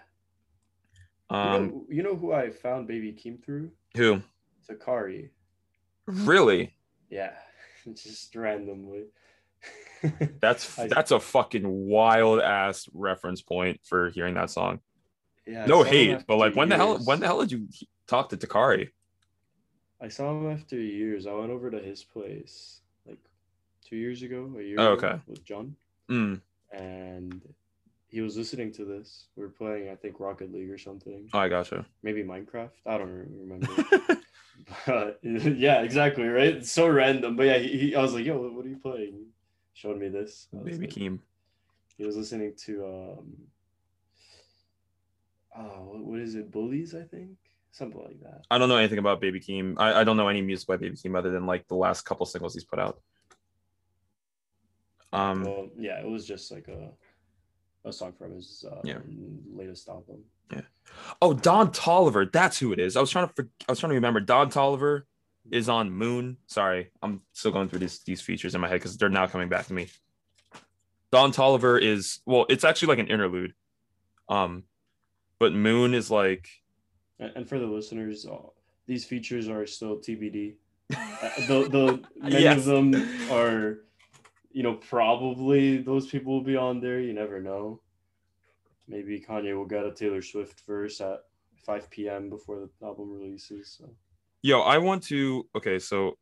Um, you, know, you know who I found Baby Keem through? who Sakari. really? Yeah. just randomly. That's I- that's a fucking wild ass reference point for hearing that song. Yeah, I No saw him hate, after but like when the hell years. when the hell did you talk to Takari? I saw him after years. I went over to his place like two years ago, a year Oh, ago okay. with John, Mm. and he was listening to this. We were playing, I think, Rocket League or something, Oh, I gotcha. maybe Minecraft. I don't re- remember. But yeah, exactly, right. It's so random, but yeah, he, he, I was like, "Yo, what are you playing?" He showed me this. I was Baby like- Keem. He was listening to um, oh, what- what is it? Bullies, I think, something like that. I don't know anything about Baby Keem. I, I don't know any music by Baby Keem other than like the last couple singles he's put out. Um, Well, yeah, it was just like a a song from his uh, Yeah. latest album. oh, Don Tolliver, that's who it is. I was trying to for, I was trying to remember. Don Tolliver is on Moon. Sorry, I'm still going through these these features in my head because they're now coming back to me. Don Tolliver is well, it's actually like an interlude. Um, but Moon is like And, and for the listeners, uh, these features are still T B D. Uh, the the many Yes. of them are, you know, probably those people will be on there. You never know. Maybe Kanye will get a Taylor Swift verse at five p.m. before the album releases. So. Yo, I want to. Okay, so,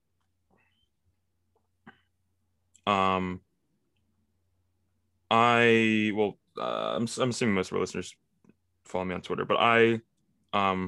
um, I well, uh, I'm I'm assuming most of our listeners follow me on Twitter, but I, um,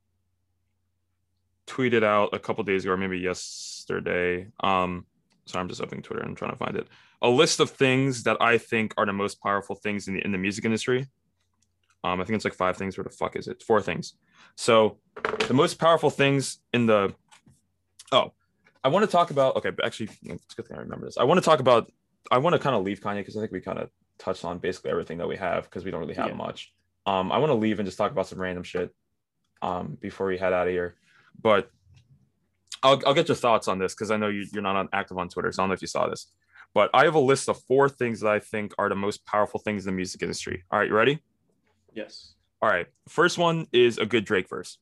tweeted out a couple days ago, or maybe yesterday. Um, sorry, I'm just opening Twitter and trying to find it. A list of things that I think are the most powerful things in the in the music industry. Um, I think it's like five things. Where the fuck is it? Four things. So the most powerful things in the oh, I want to talk about okay, but actually it's a good thing I remember this. I want to talk about I want to kind of leave Kanye because I think we kind of touched on basically everything that we have because we don't really have Yeah. much. Um, I want to leave and just talk about some random shit um before we head out of here. But I'll I'll get your thoughts on this because I know you, you're not on, active on Twitter, so I don't know if you saw this. But I have a list of four things that I think are the most powerful things in the music industry. All right, you ready? Yes. All right. First one is a good Drake verse.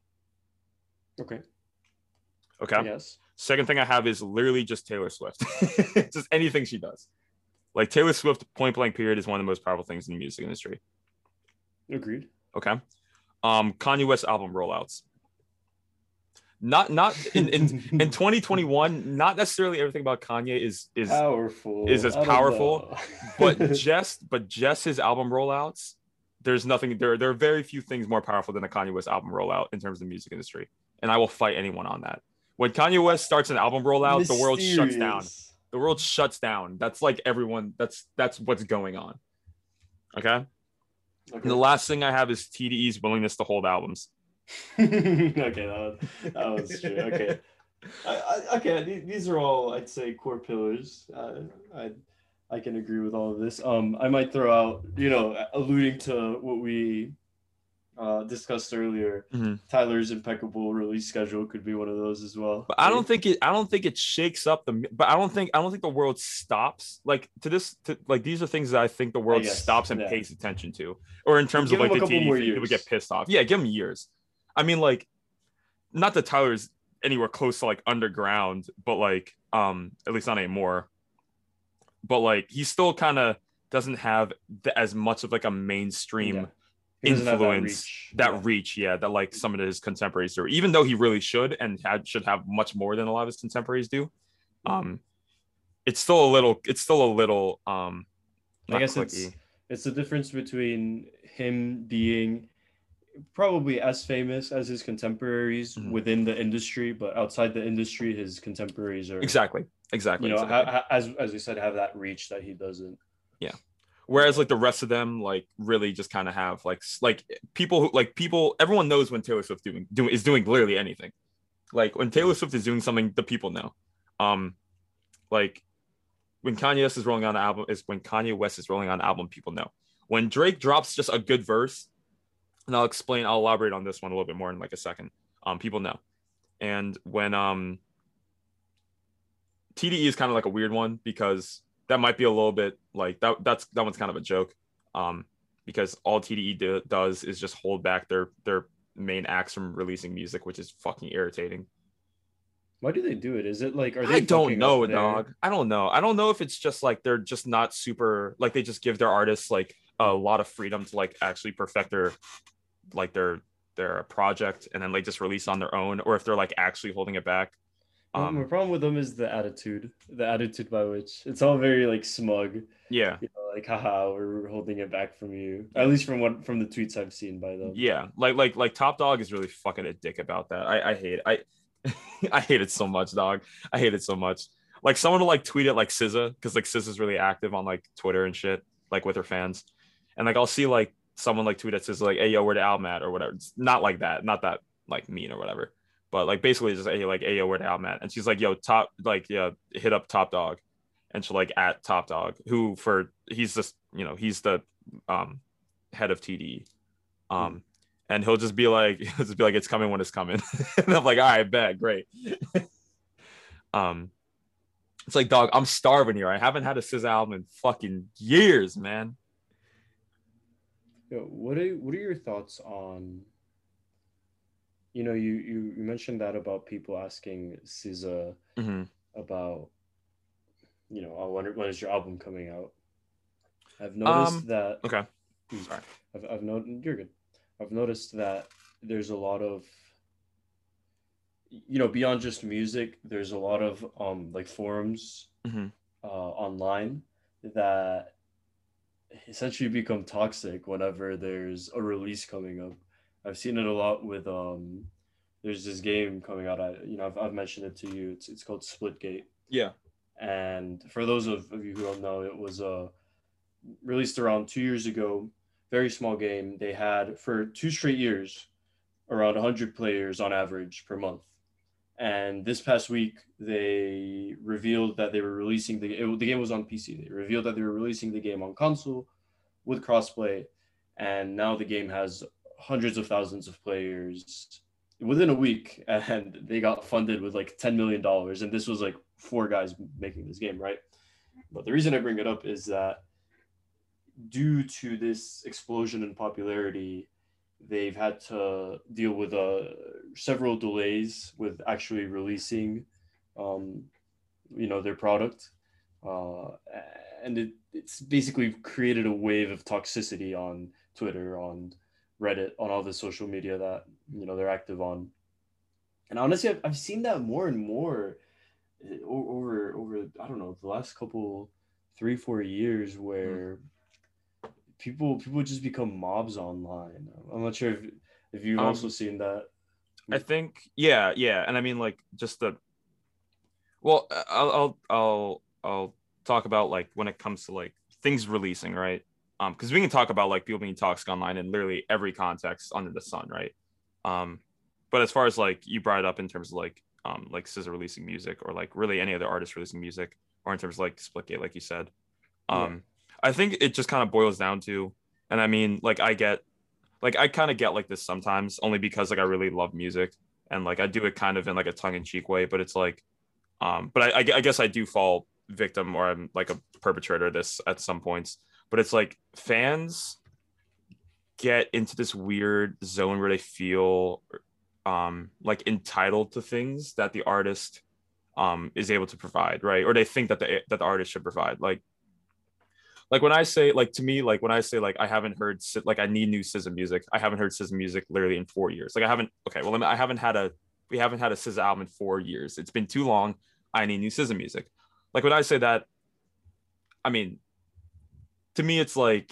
Okay. Okay. Yes. Second thing I have is literally just Taylor Swift. Just anything she does. Like Taylor Swift, point blank period, is one of the most powerful things in the music industry. Agreed. Okay. Um, Kanye West album rollouts. Not not in, in in twenty twenty-one, not necessarily everything about Kanye is is powerful is as I don't powerful, know. but just but just his album rollouts. There's nothing there. There are very few things more powerful than a Kanye West album rollout in terms of the music industry, and I will fight anyone on that. When Kanye West starts an album rollout, the world shuts down. Mysterious. The world shuts down. That's like everyone. That's that's what's going on. Okay. Okay. And the last thing I have is T D E's willingness to hold albums. Okay, that was, that was true. Okay, I, I, okay. th- These are all, I'd say, core pillars. Uh, I I can agree with all of this. Um, I might throw out, you know, alluding to what we uh, discussed earlier. Mhm. Tyler's impeccable release schedule could be one of those as well. But I don't think it. I don't think it shakes up the. But I don't think. I don't think the world stops. Like to this. To, like these are things that I think the world guess, stops and yeah. pays attention to, or in terms Give of him like a the couple T D more thing, people years. get pissed off. Yeah, give them years. I mean, like, not that Tyler's anywhere close to like underground, but like, um, at least not anymore. But like, he still kind of doesn't have the, as much of like a mainstream. Yeah. He doesn't have that influence reach. that Yeah. reach yeah that like some of his contemporaries do, even though he really should and had should have much more than a lot of his contemporaries do. Um it's still a little it's still a little um I not guess clicky. it's it's the difference between him being probably as famous as his contemporaries Mhm. within the industry, but outside the industry, his contemporaries are exactly exactly, you know, exactly. ha- ha- as as we said, have that reach that he doesn't. Whereas like the rest of them like really just kind of have like s- like people who like people everyone knows when Taylor Swift doing doing is doing literally anything. Like when Taylor Swift is doing something, the people know. Um like when Kanye West is rolling on an album is when Kanye West is rolling on an album, people know. When Drake drops just a good verse, and I'll explain, I'll elaborate on this one a little bit more in like a second. Um, people know. And when um T D E is kind of like a weird one because that might be a little bit like that. That's that one's kind of a joke, um, because all T D E do, does is just hold back their their main acts from releasing music, which is fucking irritating. Why do they do it? Is it like, are they I don't fucking know, up their- dog. I don't know. I don't know if it's just like they're just not super like they just give their artists like a lot of freedom to like actually perfect their like their their project and then like just release on their own, or if they're like actually holding it back. Well, my Um, problem with them is the attitude, the attitude by which it's all very like smug, yeah, you know, like haha, we're holding it back from you. At least from what from the tweets I've seen by them. yeah. Like like like Top Dog is really fucking a dick about that. I I hate it. I I hate it so much, dog. I hate it so much. Like someone will like tweet it like S Z A, because like S Z A's really active on like Twitter and shit, like with her fans. And like I'll see like someone like tweet at S Z A like, hey yo, where the album at or whatever. It's not like that, not that like mean or whatever. But like basically just hey like hey yo, where the album at? And she's like, yo, top like yeah, hit up Top Dog. And she'll like at Top Dog, who for he's just, you know, he's the um head of T D. Um and he'll just be like, he'll just be like, it's coming when it's coming. And I'm like, all right, bet, great. um, it's like, dog, I'm starving here. I haven't had a S Z A album in fucking years, man. Yo, what are what are your thoughts on? You know, you you, you mentioned that about people asking S Z A Mm-hmm. about, you know, oh, when when is your album coming out? I've noticed Um, that. Okay. Mm. Sorry. I've I've noted you're good. I've noticed that there's a lot of, you know, beyond just music, there's a lot of um like forums Mm-hmm. uh online that essentially become toxic whenever there's a release coming up. I've seen it a lot with um there's this game coming out. I you know I've, I've mentioned it to you. It's it's called Splitgate. Yeah. And for those of, of you who don't know, it was uh released around two years ago. Very small game. They had for two straight years around one hundred players on average per month. And this past week, they revealed that they were releasing the it, the game was on P C. They revealed that they were releasing the game on console with crossplay, and now the game has hundreds of thousands of players within a week, and they got funded with like ten million dollars. And this was like four guys making this game, right? But the reason I bring it up is that due to this explosion in popularity, they've had to deal with uh, several delays with actually releasing, um, you know, their product, uh, and it, it's basically created a wave of toxicity on Twitter, on Reddit, on all the social media that you know they're active on. And honestly, I've, I've seen that more and more over over I don't know the last couple three four years where. Mm. People people just become mobs online. I'm not sure if, if you've um, also seen that. I think yeah, yeah, and I mean like just the. Well, I'll I'll I'll I'll talk about like when it comes to like things releasing, right? Um, because we can talk about like people being toxic online in literally every context under the sun, right? Um, but as far as like you brought it up in terms of like um like S Z A releasing music or like really any other artist releasing music, or in terms of like Splitgate, like you said, um. Yeah. I think it just kind of boils down to, and I mean, like I get, like I kind of get like this sometimes, only because like I really love music and like I do it kind of in like a tongue-in-cheek way, but it's like, um, but I, I guess I do fall victim or I'm like a perpetrator of this at some points. But it's like fans get into this weird zone where they feel um like entitled to things that the artist um is able to provide, right? Or they think that the that the artist should provide, like. Like when I say, like to me, like when I say, like I haven't heard, like I need new S Z A music. I haven't heard S Z A music literally in four years. Like I haven't. Okay, well I haven't had a, we haven't had a S Z A album in four years. It's been too long. I need new S Z A music. Like when I say that, I mean, to me it's like,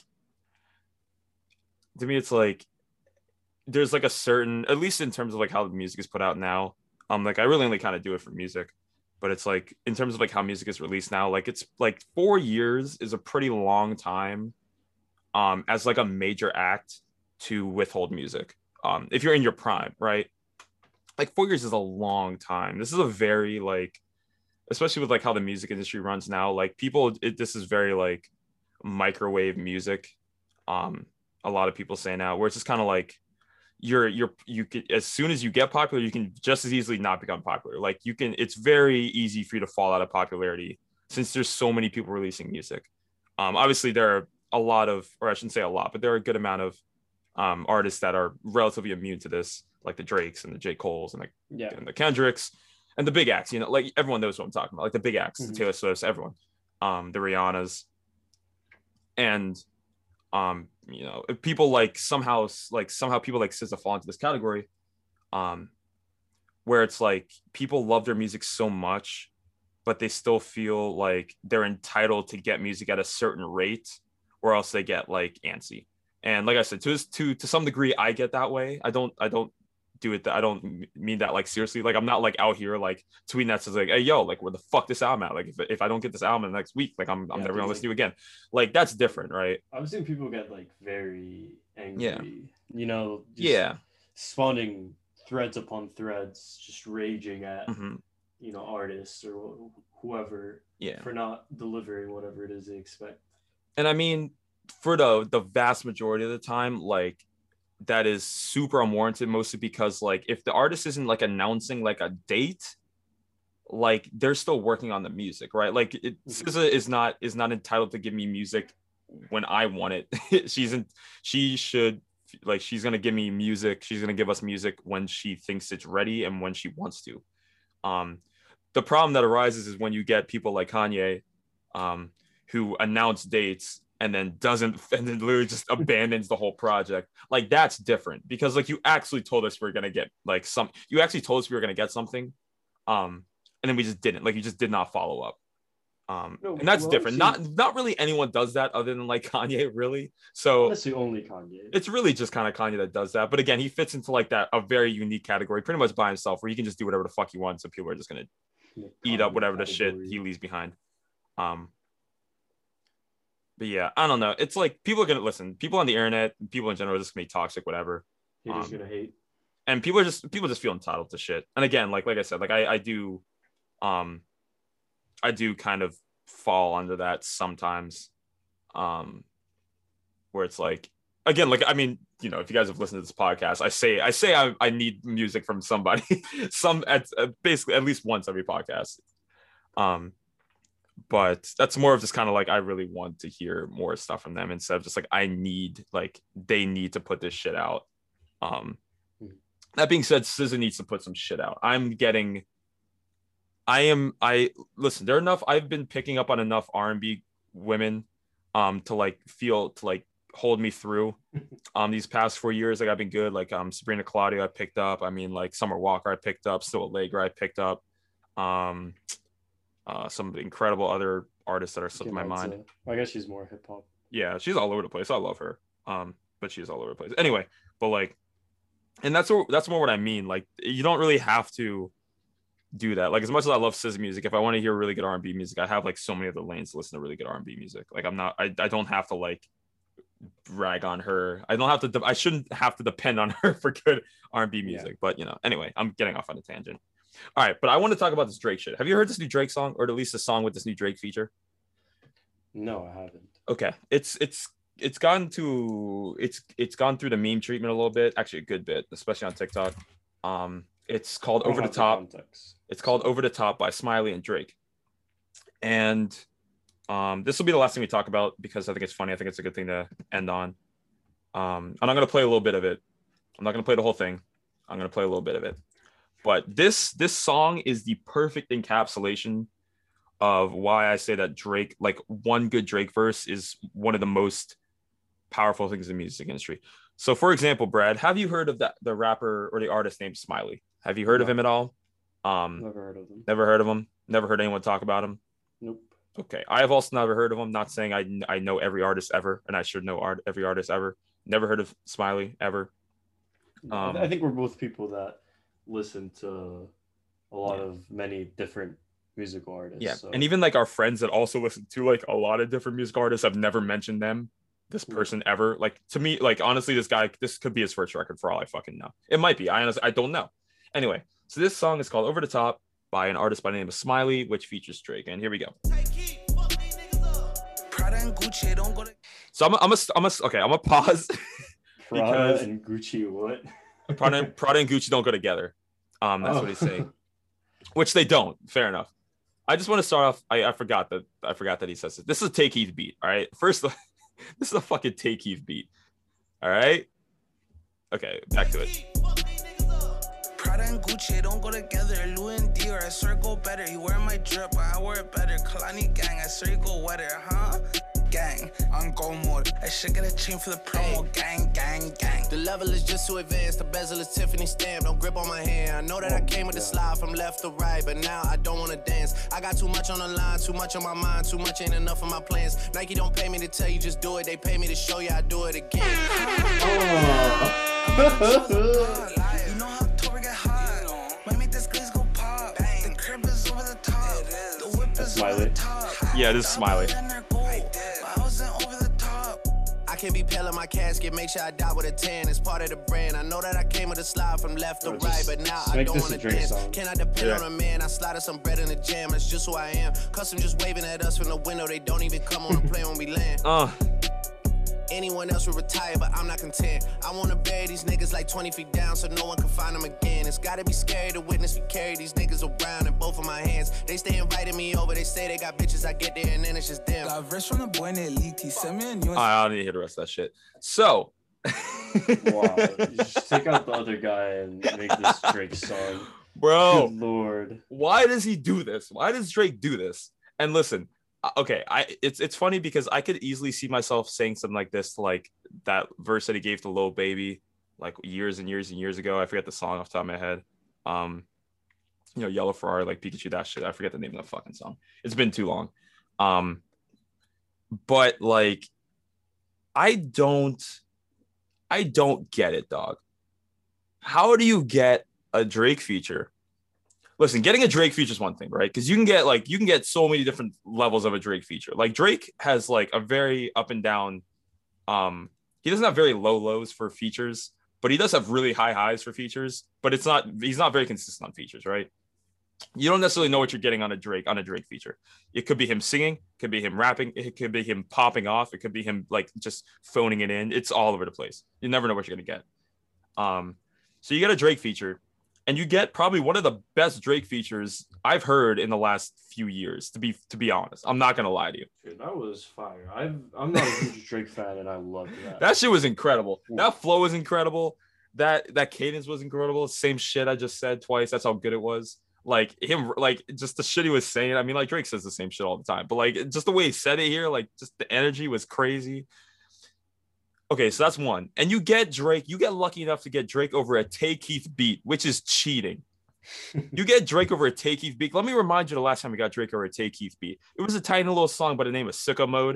to me it's like, there's like a certain, at least in terms of like how the music is put out now. Um, like I really only kind of do it for music. But it's like in terms of like how music is released now, like it's like four years is a pretty long time um, as like a major act to withhold music. Um, if you're in your prime, right? Like four years is a long time. This is a very like, especially with like how the music industry runs now, like people, it, this is very like microwave music. Um, a lot of people say now where it's just kind of like, you're you're you can, as soon as you get popular, you can just as easily not become popular. Like you can, it's very easy for you to fall out of popularity since there's so many people releasing music. Um, obviously there are a lot of, or I shouldn't say a lot, but there are a good amount of um, artists that are relatively immune to this, like the Drakes and the J. Coles and the, yeah. and the Kendricks and the big acts, you know, like everyone knows what I'm talking about, like the big acts, Mhm. the Taylor Swifts, everyone, um, the Rihannas, and um, you know, people like somehow like somehow people like S Z A fall into this category, um, where it's like people love their music so much, but they still feel like they're entitled to get music at a certain rate, or else they get like antsy. And like I said, to to to some degree, I get that way. I don't I don't do it. I don't mean that like seriously. Like I'm not like out here like tweeting that says like, hey yo, like where the fuck this album at? Like if, if I don't get this album in the next week, like I'm I'm Yeah, never gonna dude, listen to you again. Like that's different, right? I've seen people get like very angry. Yeah. You know. Just Yeah. spawning threads upon threads, just raging at hmm you know artists or wh- whoever Yeah. for not delivering whatever it is they expect. And I mean, for the the vast majority of the time, like that is super unwarranted, mostly because like if the artist isn't like announcing like a date, like they're still working on the music, right? Like it, S Z A is not is not entitled to give me music when I want it. she's in she should like she's gonna give me music. She's gonna give us music when she thinks it's ready and when she wants to. Um, the problem that arises is when you get people like Kanye, um, who announce dates and then doesn't and then literally just abandons the whole project. Like that's different because like you actually told us we are gonna get like some you actually told us we were gonna get something. Um, and then we just didn't. Like you just did not follow up. Um, No, and that's well, different. actually- Not not really anyone does that other than like Kanye, really. So Honestly, only Kanye. it's really just kind of Kanye that does that. But again, he fits into like that a very unique category, pretty much by himself, where he can just do whatever the fuck he wants, and people are just gonna The eat up Kanye whatever the shit category. he leaves behind. Um, but yeah, I don't know. It's like people are gonna listen. People on the internet, people in general, are just gonna be toxic, whatever. Haters um, gonna hate. And people are just people just feel entitled to shit. And again, like like I said, like I I do, um, I do kind of fall under that sometimes, um, where it's like again, like I mean, you know, if you guys have listened to this podcast, I say I say I, I need music from somebody, some at uh, basically at least once every podcast. Um, but that's more of just kind of like I really want to hear more stuff from them instead of just like I need like they need to put this shit out. Um, that being said, S Z A needs to put some shit out. I'm getting. I am. I listen. There are enough. I've been picking up on enough R and B women, um, to like feel to like hold me through, um, these past four years. Like I've been good. Like um, Sabrina Claudio, I picked up. I mean, like Summer Walker, I picked up. Still Allegra, I picked up. Um, uh, some incredible other artists that are slipping my mind. Liza. I guess she's more hip hop. Yeah, she's all over the place. I love her. Um, but she's all over the place. Anyway, but like, and that's what that's more what I mean. Like, you don't really have to do that. Like, as much as I love S Z A music, if I want to hear really good R and B music, I have like so many other lanes to listen to really good R and B music. Like, I'm not, I, I don't have to like rag on her. I don't have to. De- I shouldn't have to depend on her for good R and B music. Yeah. But you know, anyway, I'm getting off on a tangent. All right, but I want to talk about this Drake shit. Have you heard this new Drake song, or at least a song with this new Drake feature? No, I haven't. Okay, it's it's it's gone to it's it's gone through the meme treatment a little bit, actually a good bit, especially on TikTok. Um, it's called I don't Over the have Top. context. It's called Over the Top by Smiley and Drake. And um, this will be the last thing we talk about because I think it's funny. I think it's a good thing to end on. Um, and I'm gonna play a little bit of it. I'm not gonna play the whole thing. I'm gonna play a little bit of it. But this this song is the perfect encapsulation of why I say that Drake, like one good Drake verse is one of the most powerful things in the music industry. So for example, Brad, have you heard of that the rapper or the artist named Smiley? Have you heard of No. him at all? Um, Never heard of them. never heard of him. Never heard anyone talk about him. Nope. Okay. I have also never heard of him. Not saying I, I know every artist ever, and I should know art, every artist ever. Never heard of Smiley ever. I- Um, I think we're both people that listen to a lot Yeah. of many different musical artists. Yeah. so- And even like our friends that also listen to like a lot of different music artists, I've never mentioned them, this person ever. Like to me, like honestly, this guy, this could be his first record for all I fucking know. It might be. I honestly, I don't know. Anyway, so this song is called Over the Top by an artist by the name of Smiley, which features Drake. And here we go. Prada and Gucci don't go to. So I'm, I'm a, I'm a, okay, I'm gonna pause. Prada because- and Gucci, what? Prada, and- Prada and Gucci don't go together. Um, that's Oh. what he's saying. Which they don't. Fair enough. I just want to start off. I, I forgot that I forgot that he says it. This is a Take Heath beat. All right. First, this is a fucking Take Heath beat. All right. Okay, back to it. Prada Prada and Gucci don't go together. Louis and Dior, I swear go better. You wear my drip, but I wear it better. Kalani gang, I swear you go wetter, huh? Gang, on go mode. I should get a chain for the promo. Gang, gang, gang. The level is just too advanced. The bezel is Tiffany stamp. Don't grip on my hand. I know that I came with the slide from left to right, but now I don't wanna dance. I got too much on the line, too much on my mind, too much ain't enough of my plans. Nike don't pay me to tell you just do it. They pay me to show you I do it again. You know how October get hot. Might make this glaze go pop. The crib is over the top. The whip is over the top. Yeah, this is Smiley. I can't be pale in my casket, make sure I die with a tan. It's part of the brand. I know that I came with a slide from left to Bro, right, just but now just I make don't this want a to Drake dance. song. Can I depend Yeah. on a man? I slide some bread in the jam. That's just who I am. Custom just waving at us from the window. They don't even come on the plane when we land. Uh, Anyone else would retire, but I'm not content. I wanna bury these niggas like twenty feet down so no one can find them again. It's gotta be scary to witness me carry these niggas around in both of my hands. They stay inviting me over, they say they got bitches, I get there and then it's just them. Got a verse from the boy and it leaked. He sent me a new I don't need to hear the rest of that shit. So, Wow. You just take out the other guy and make this Drake song. bro, Good Lord. why does he do this? Why does Drake do this? And listen, uh, okay, I it's it's funny because I could easily see myself saying something like this, to like that verse that he gave to Lil Baby, like years and years and years ago. I forget the song off the top of my head. Um, you know, Yellow Ferrari, like Pikachu, that shit. I forget the name of the fucking song. It's been too long. Um, but like, I don't, I don't get it, dog. How do you get a Drake feature? Listen, getting a Drake feature is one thing, right? Because you can get like you can get so many different levels of a Drake feature. Like Drake has like a very up and down. Um, he doesn't have very low lows for features, but he does have really high highs for features. But it's not he's not very consistent on features, right? You don't necessarily know what you're getting on a Drake on a Drake feature. It could be him singing, it could be him rapping, it could be him popping off, it could be him like just phoning it in. It's all over the place. You never know what you're gonna get. Um, so you get a Drake feature. And you get probably one of the best Drake features I've heard in the last few years, to be to be honest. I'm not gonna lie to you. Dude, that was fire. I've, I'm not a huge Drake fan, and I loved that. That shit was incredible. Ooh. That flow was incredible. That that cadence was incredible. Same shit I just said twice. That's how good it was. Like him, like just the shit he was saying. I mean, like Drake says the same shit all the time, but like just the way he said it here, like just the energy was crazy. Okay, so that's one. And you get Drake, you get lucky enough to get Drake over a Tay Keith beat, which is cheating. You get Drake over a Tay Keith beat. Let me remind you the last time we got Drake over a Tay Keith beat. It was a tiny little song by the name of Sicko Mode.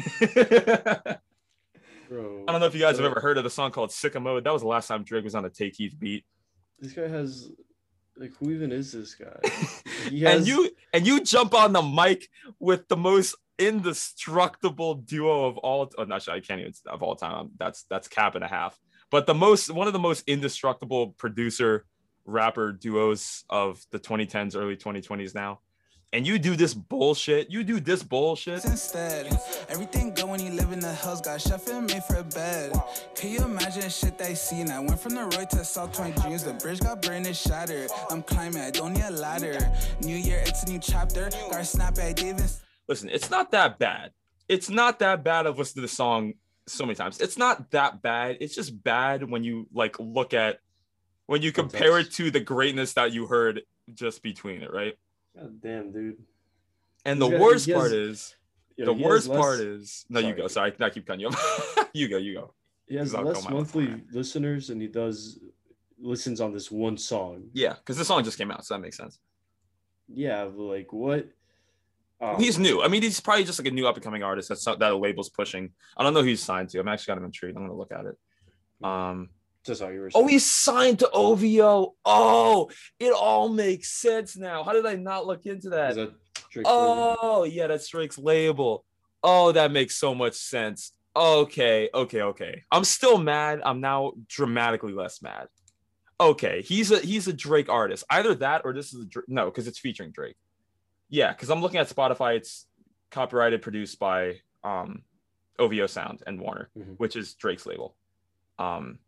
Bro, I don't know if you guys have so- ever heard of the song called Sicko Mode. That was the last time Drake was on a Tay Keith beat. This guy has, like, who even is this guy? He has, And you and you jump on the mic with the most indestructible duo of all. Oh, not sure. I can't even of all time. That's that's cap and a half. But the most one of the most indestructible producer rapper duos of the twenty tens, early twenty twenties now. And you do this bullshit. You do this bullshit. Instead, everything good when you live in the hills. Got chef and made for a bed. Can you imagine shit they seen? I went from the road to South Twenty Dreams. The bridge got burned and shattered. I'm climbing, I don't need a ladder. New year, it's a new chapter. Got a snap at Davis. Listen, it's not that bad. It's not that bad. I've listened to the song so many times. It's not that bad. It's just bad when you like look at when you compare it to the greatness that you heard just between it, right? God damn, dude. And the He's got- worst he has- part is Yo, the he has worst less- part is no, you Sorry. go. Sorry, I keep cutting you off. you go, you go. He has I'll less call my- monthly listeners than he does listens on this one song. Yeah, because the song just came out, so that makes sense. Yeah, but like what? Um, He's new. I mean, he's probably just like a new up and coming artist that's that a label's pushing. I don't know who he's signed to. I'm actually kind of intrigued. I'm gonna look at it. Um. Just how you were. Oh, saying. he's signed to O V O. Oh, it all makes sense now. How did I not look into that? Is that Drake's label? Oh, yeah, that's Drake's label. Oh, that makes so much sense. Okay, okay, okay. I'm still mad. I'm now dramatically less mad. Okay, he's a he's a Drake artist. Either that or this is a Dra- no, because it's featuring Drake. Yeah, because I'm looking at Spotify. It's copyrighted, produced by um, O V O Sound and Warner, Mhm. which is Drake's label. Um.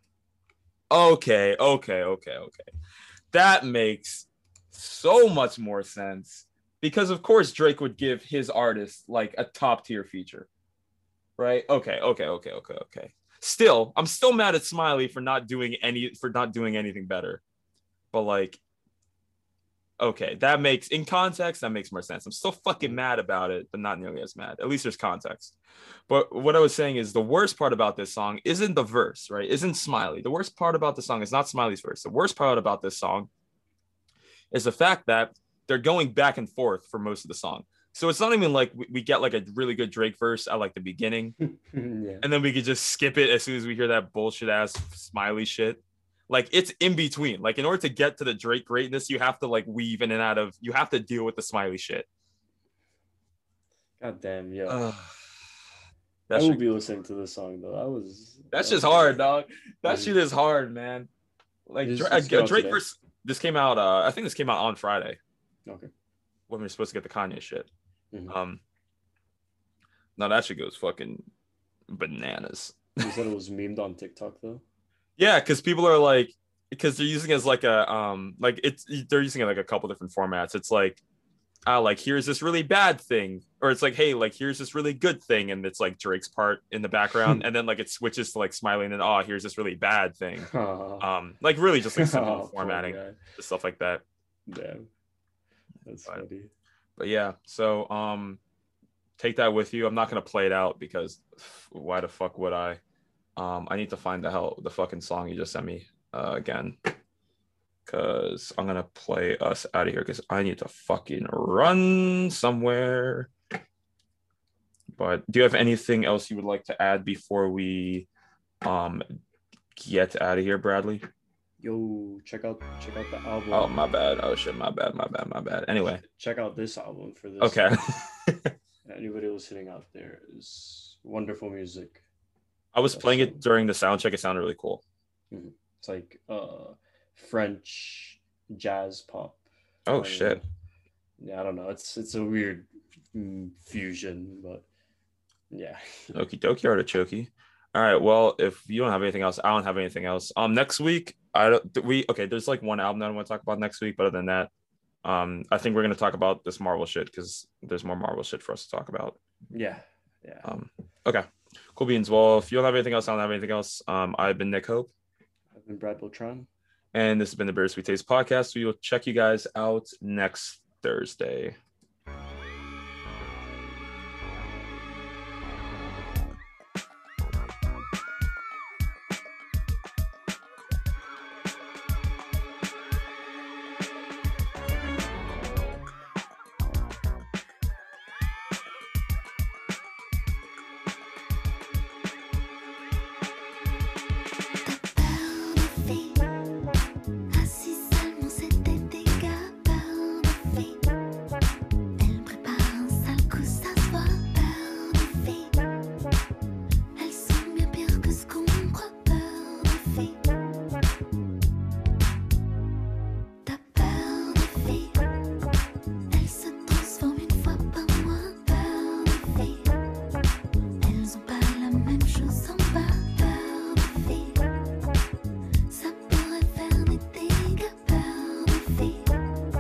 Okay, okay, okay, okay. That makes so much more sense because, of course, Drake would give his artist like a top tier feature, right? Okay, okay, okay, okay, okay. Still, I'm still mad at Smiley for not doing any for not doing anything better. but like, okay, that makes in context that makes more sense. I'm still fucking mad about it, but not nearly as mad. At least there's context. But what I was saying is the worst part about this song isn't the verse, right? Isn't Smiley. The worst part about the song is not Smiley's verse. The worst part about this song is the fact that they're going back and forth for most of the song. So it's not even like we, we get like a really good Drake verse at like the beginning, yeah. and then we could just skip it as soon as we hear that bullshit ass Smiley shit. Like it's in between. Like in order to get to the Drake greatness, you have to like weave in and out of. You have to deal with the Smiley shit. God damn, yeah. Uh, I that will shit, be listening to this song though. I was. that's that just was- hard, dog. That Mhm. shit is hard, man. Like This- Dra- this came uh, out Drake today. verse. This came out. Uh, I think this came out on Friday Okay. when we were supposed to get the Kanye shit. Mhm. Um. No, that shit goes fucking bananas. You said it was memed on TikTok though. Yeah, because people are like, because they're using it as like a um, like it's they're using it like a couple different formats. It's like, ah, like here's this really bad thing, or it's like, hey, like here's this really good thing, and it's like Drake's part in the background, and then like it switches to like smiling, and oh, here's this really bad thing. Um, like really just like simple Oh, poor formatting, guy. stuff like that. Damn. That's But- funny. But yeah, so um, take that with you. I'm not gonna play it out because why the fuck would I? Um, I need to find the hell the fucking song you just sent me uh, again, because I'm gonna play us out of here because I need to fucking run somewhere. But do you have anything else you would like to add before we um get out of here, Bradley? Yo, check out check out the album. Oh my bad. Oh shit, my bad, my bad, my bad. Anyway, Check out this album for this. okay. Anybody listening out there is wonderful music. I was That's playing so- it during the sound check. It sounded really cool. It's like uh French jazz pop. Oh Uh, shit. Yeah, I don't know. It's it's a weird mm, fusion, but yeah. Okie dokie, artichoke. All right. Well, if you don't have anything else, I don't have anything else. Um, next week, I don't. We okay. There's like one album that I want to talk about next week, but other than that, um, I think we're gonna talk about this Marvel shit because there's more Marvel shit for us to talk about. Yeah. Yeah. Um, okay. Cool beans. Well, if you don't have anything else, I don't have anything else. Um, I've been Nick Hope, I've been Brad Beltran. and this has been the Bittersweet Taste podcast. We will check you guys out next Thursday. Assis seulement, c'était des gars, peur de filles. Elle prépare un sale coup, ça se voit, peur de filles. Elles sont bien pires que ce qu'on croit, peur de filles. T'as peur de filles. Elles se transforment une fois par mois, peur de filles. Elles ont pas la même chose en bas, peur de filles. Ça pourrait faire des dégâts, peur de filles.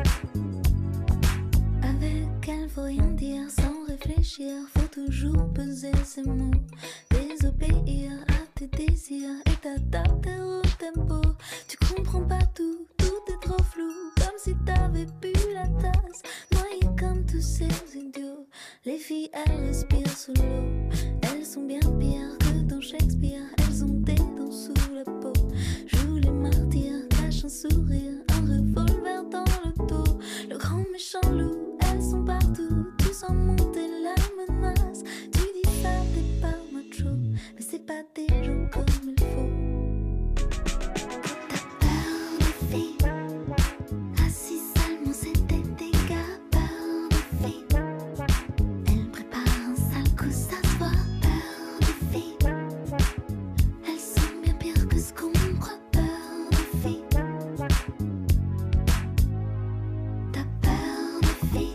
Avec elle, faut rien dire sans réfléchir. Faut toujours peser ses mots. Désobéir à tes désirs et t'adapter au tempo. Tu comprends pas tout, tout est trop flou. Comme si t'avais bu la tasse. Noyé comme tous ces idiots. Les filles, elles respirent sous l'eau. Elles sont bien pires que dans Shakespeare. Elles ont des dents sous la peau. Joue les martyrs, cache un sourire, un revolver dans le dos. Le grand méchant loup, elles sont partout. Tu sens monter la menace. Tu dis ça, t'es pas macho, mais c'est pas des gens comme il faut. T'as peur des filles. Assis seulement, c'était des gars, peur des filles. Elle prépare un sale coup, ça se voit, peur des filles. Elles sont bien pires que ce qu'on croit, peur des filles. T'as peur des filles.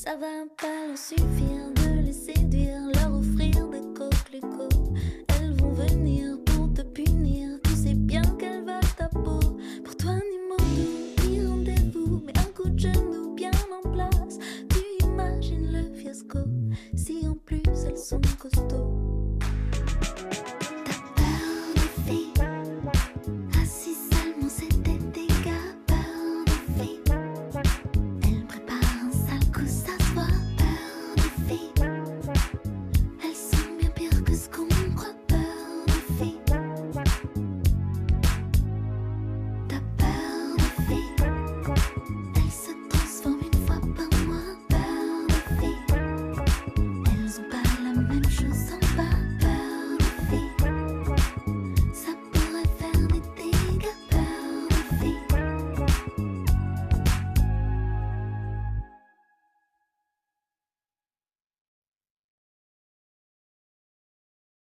Ça va pas leur suffire de les séduire, leur offrir des coquelicots. Elles vont venir pour te punir, tu sais bien qu'elles veulent ta peau. Pour toi ni mot doux, ni rendez-vous, mais un coup de genou bien en place. Tu imagines le fiasco, si en plus elles sont costauds. Elles ont pas la même chose en bas.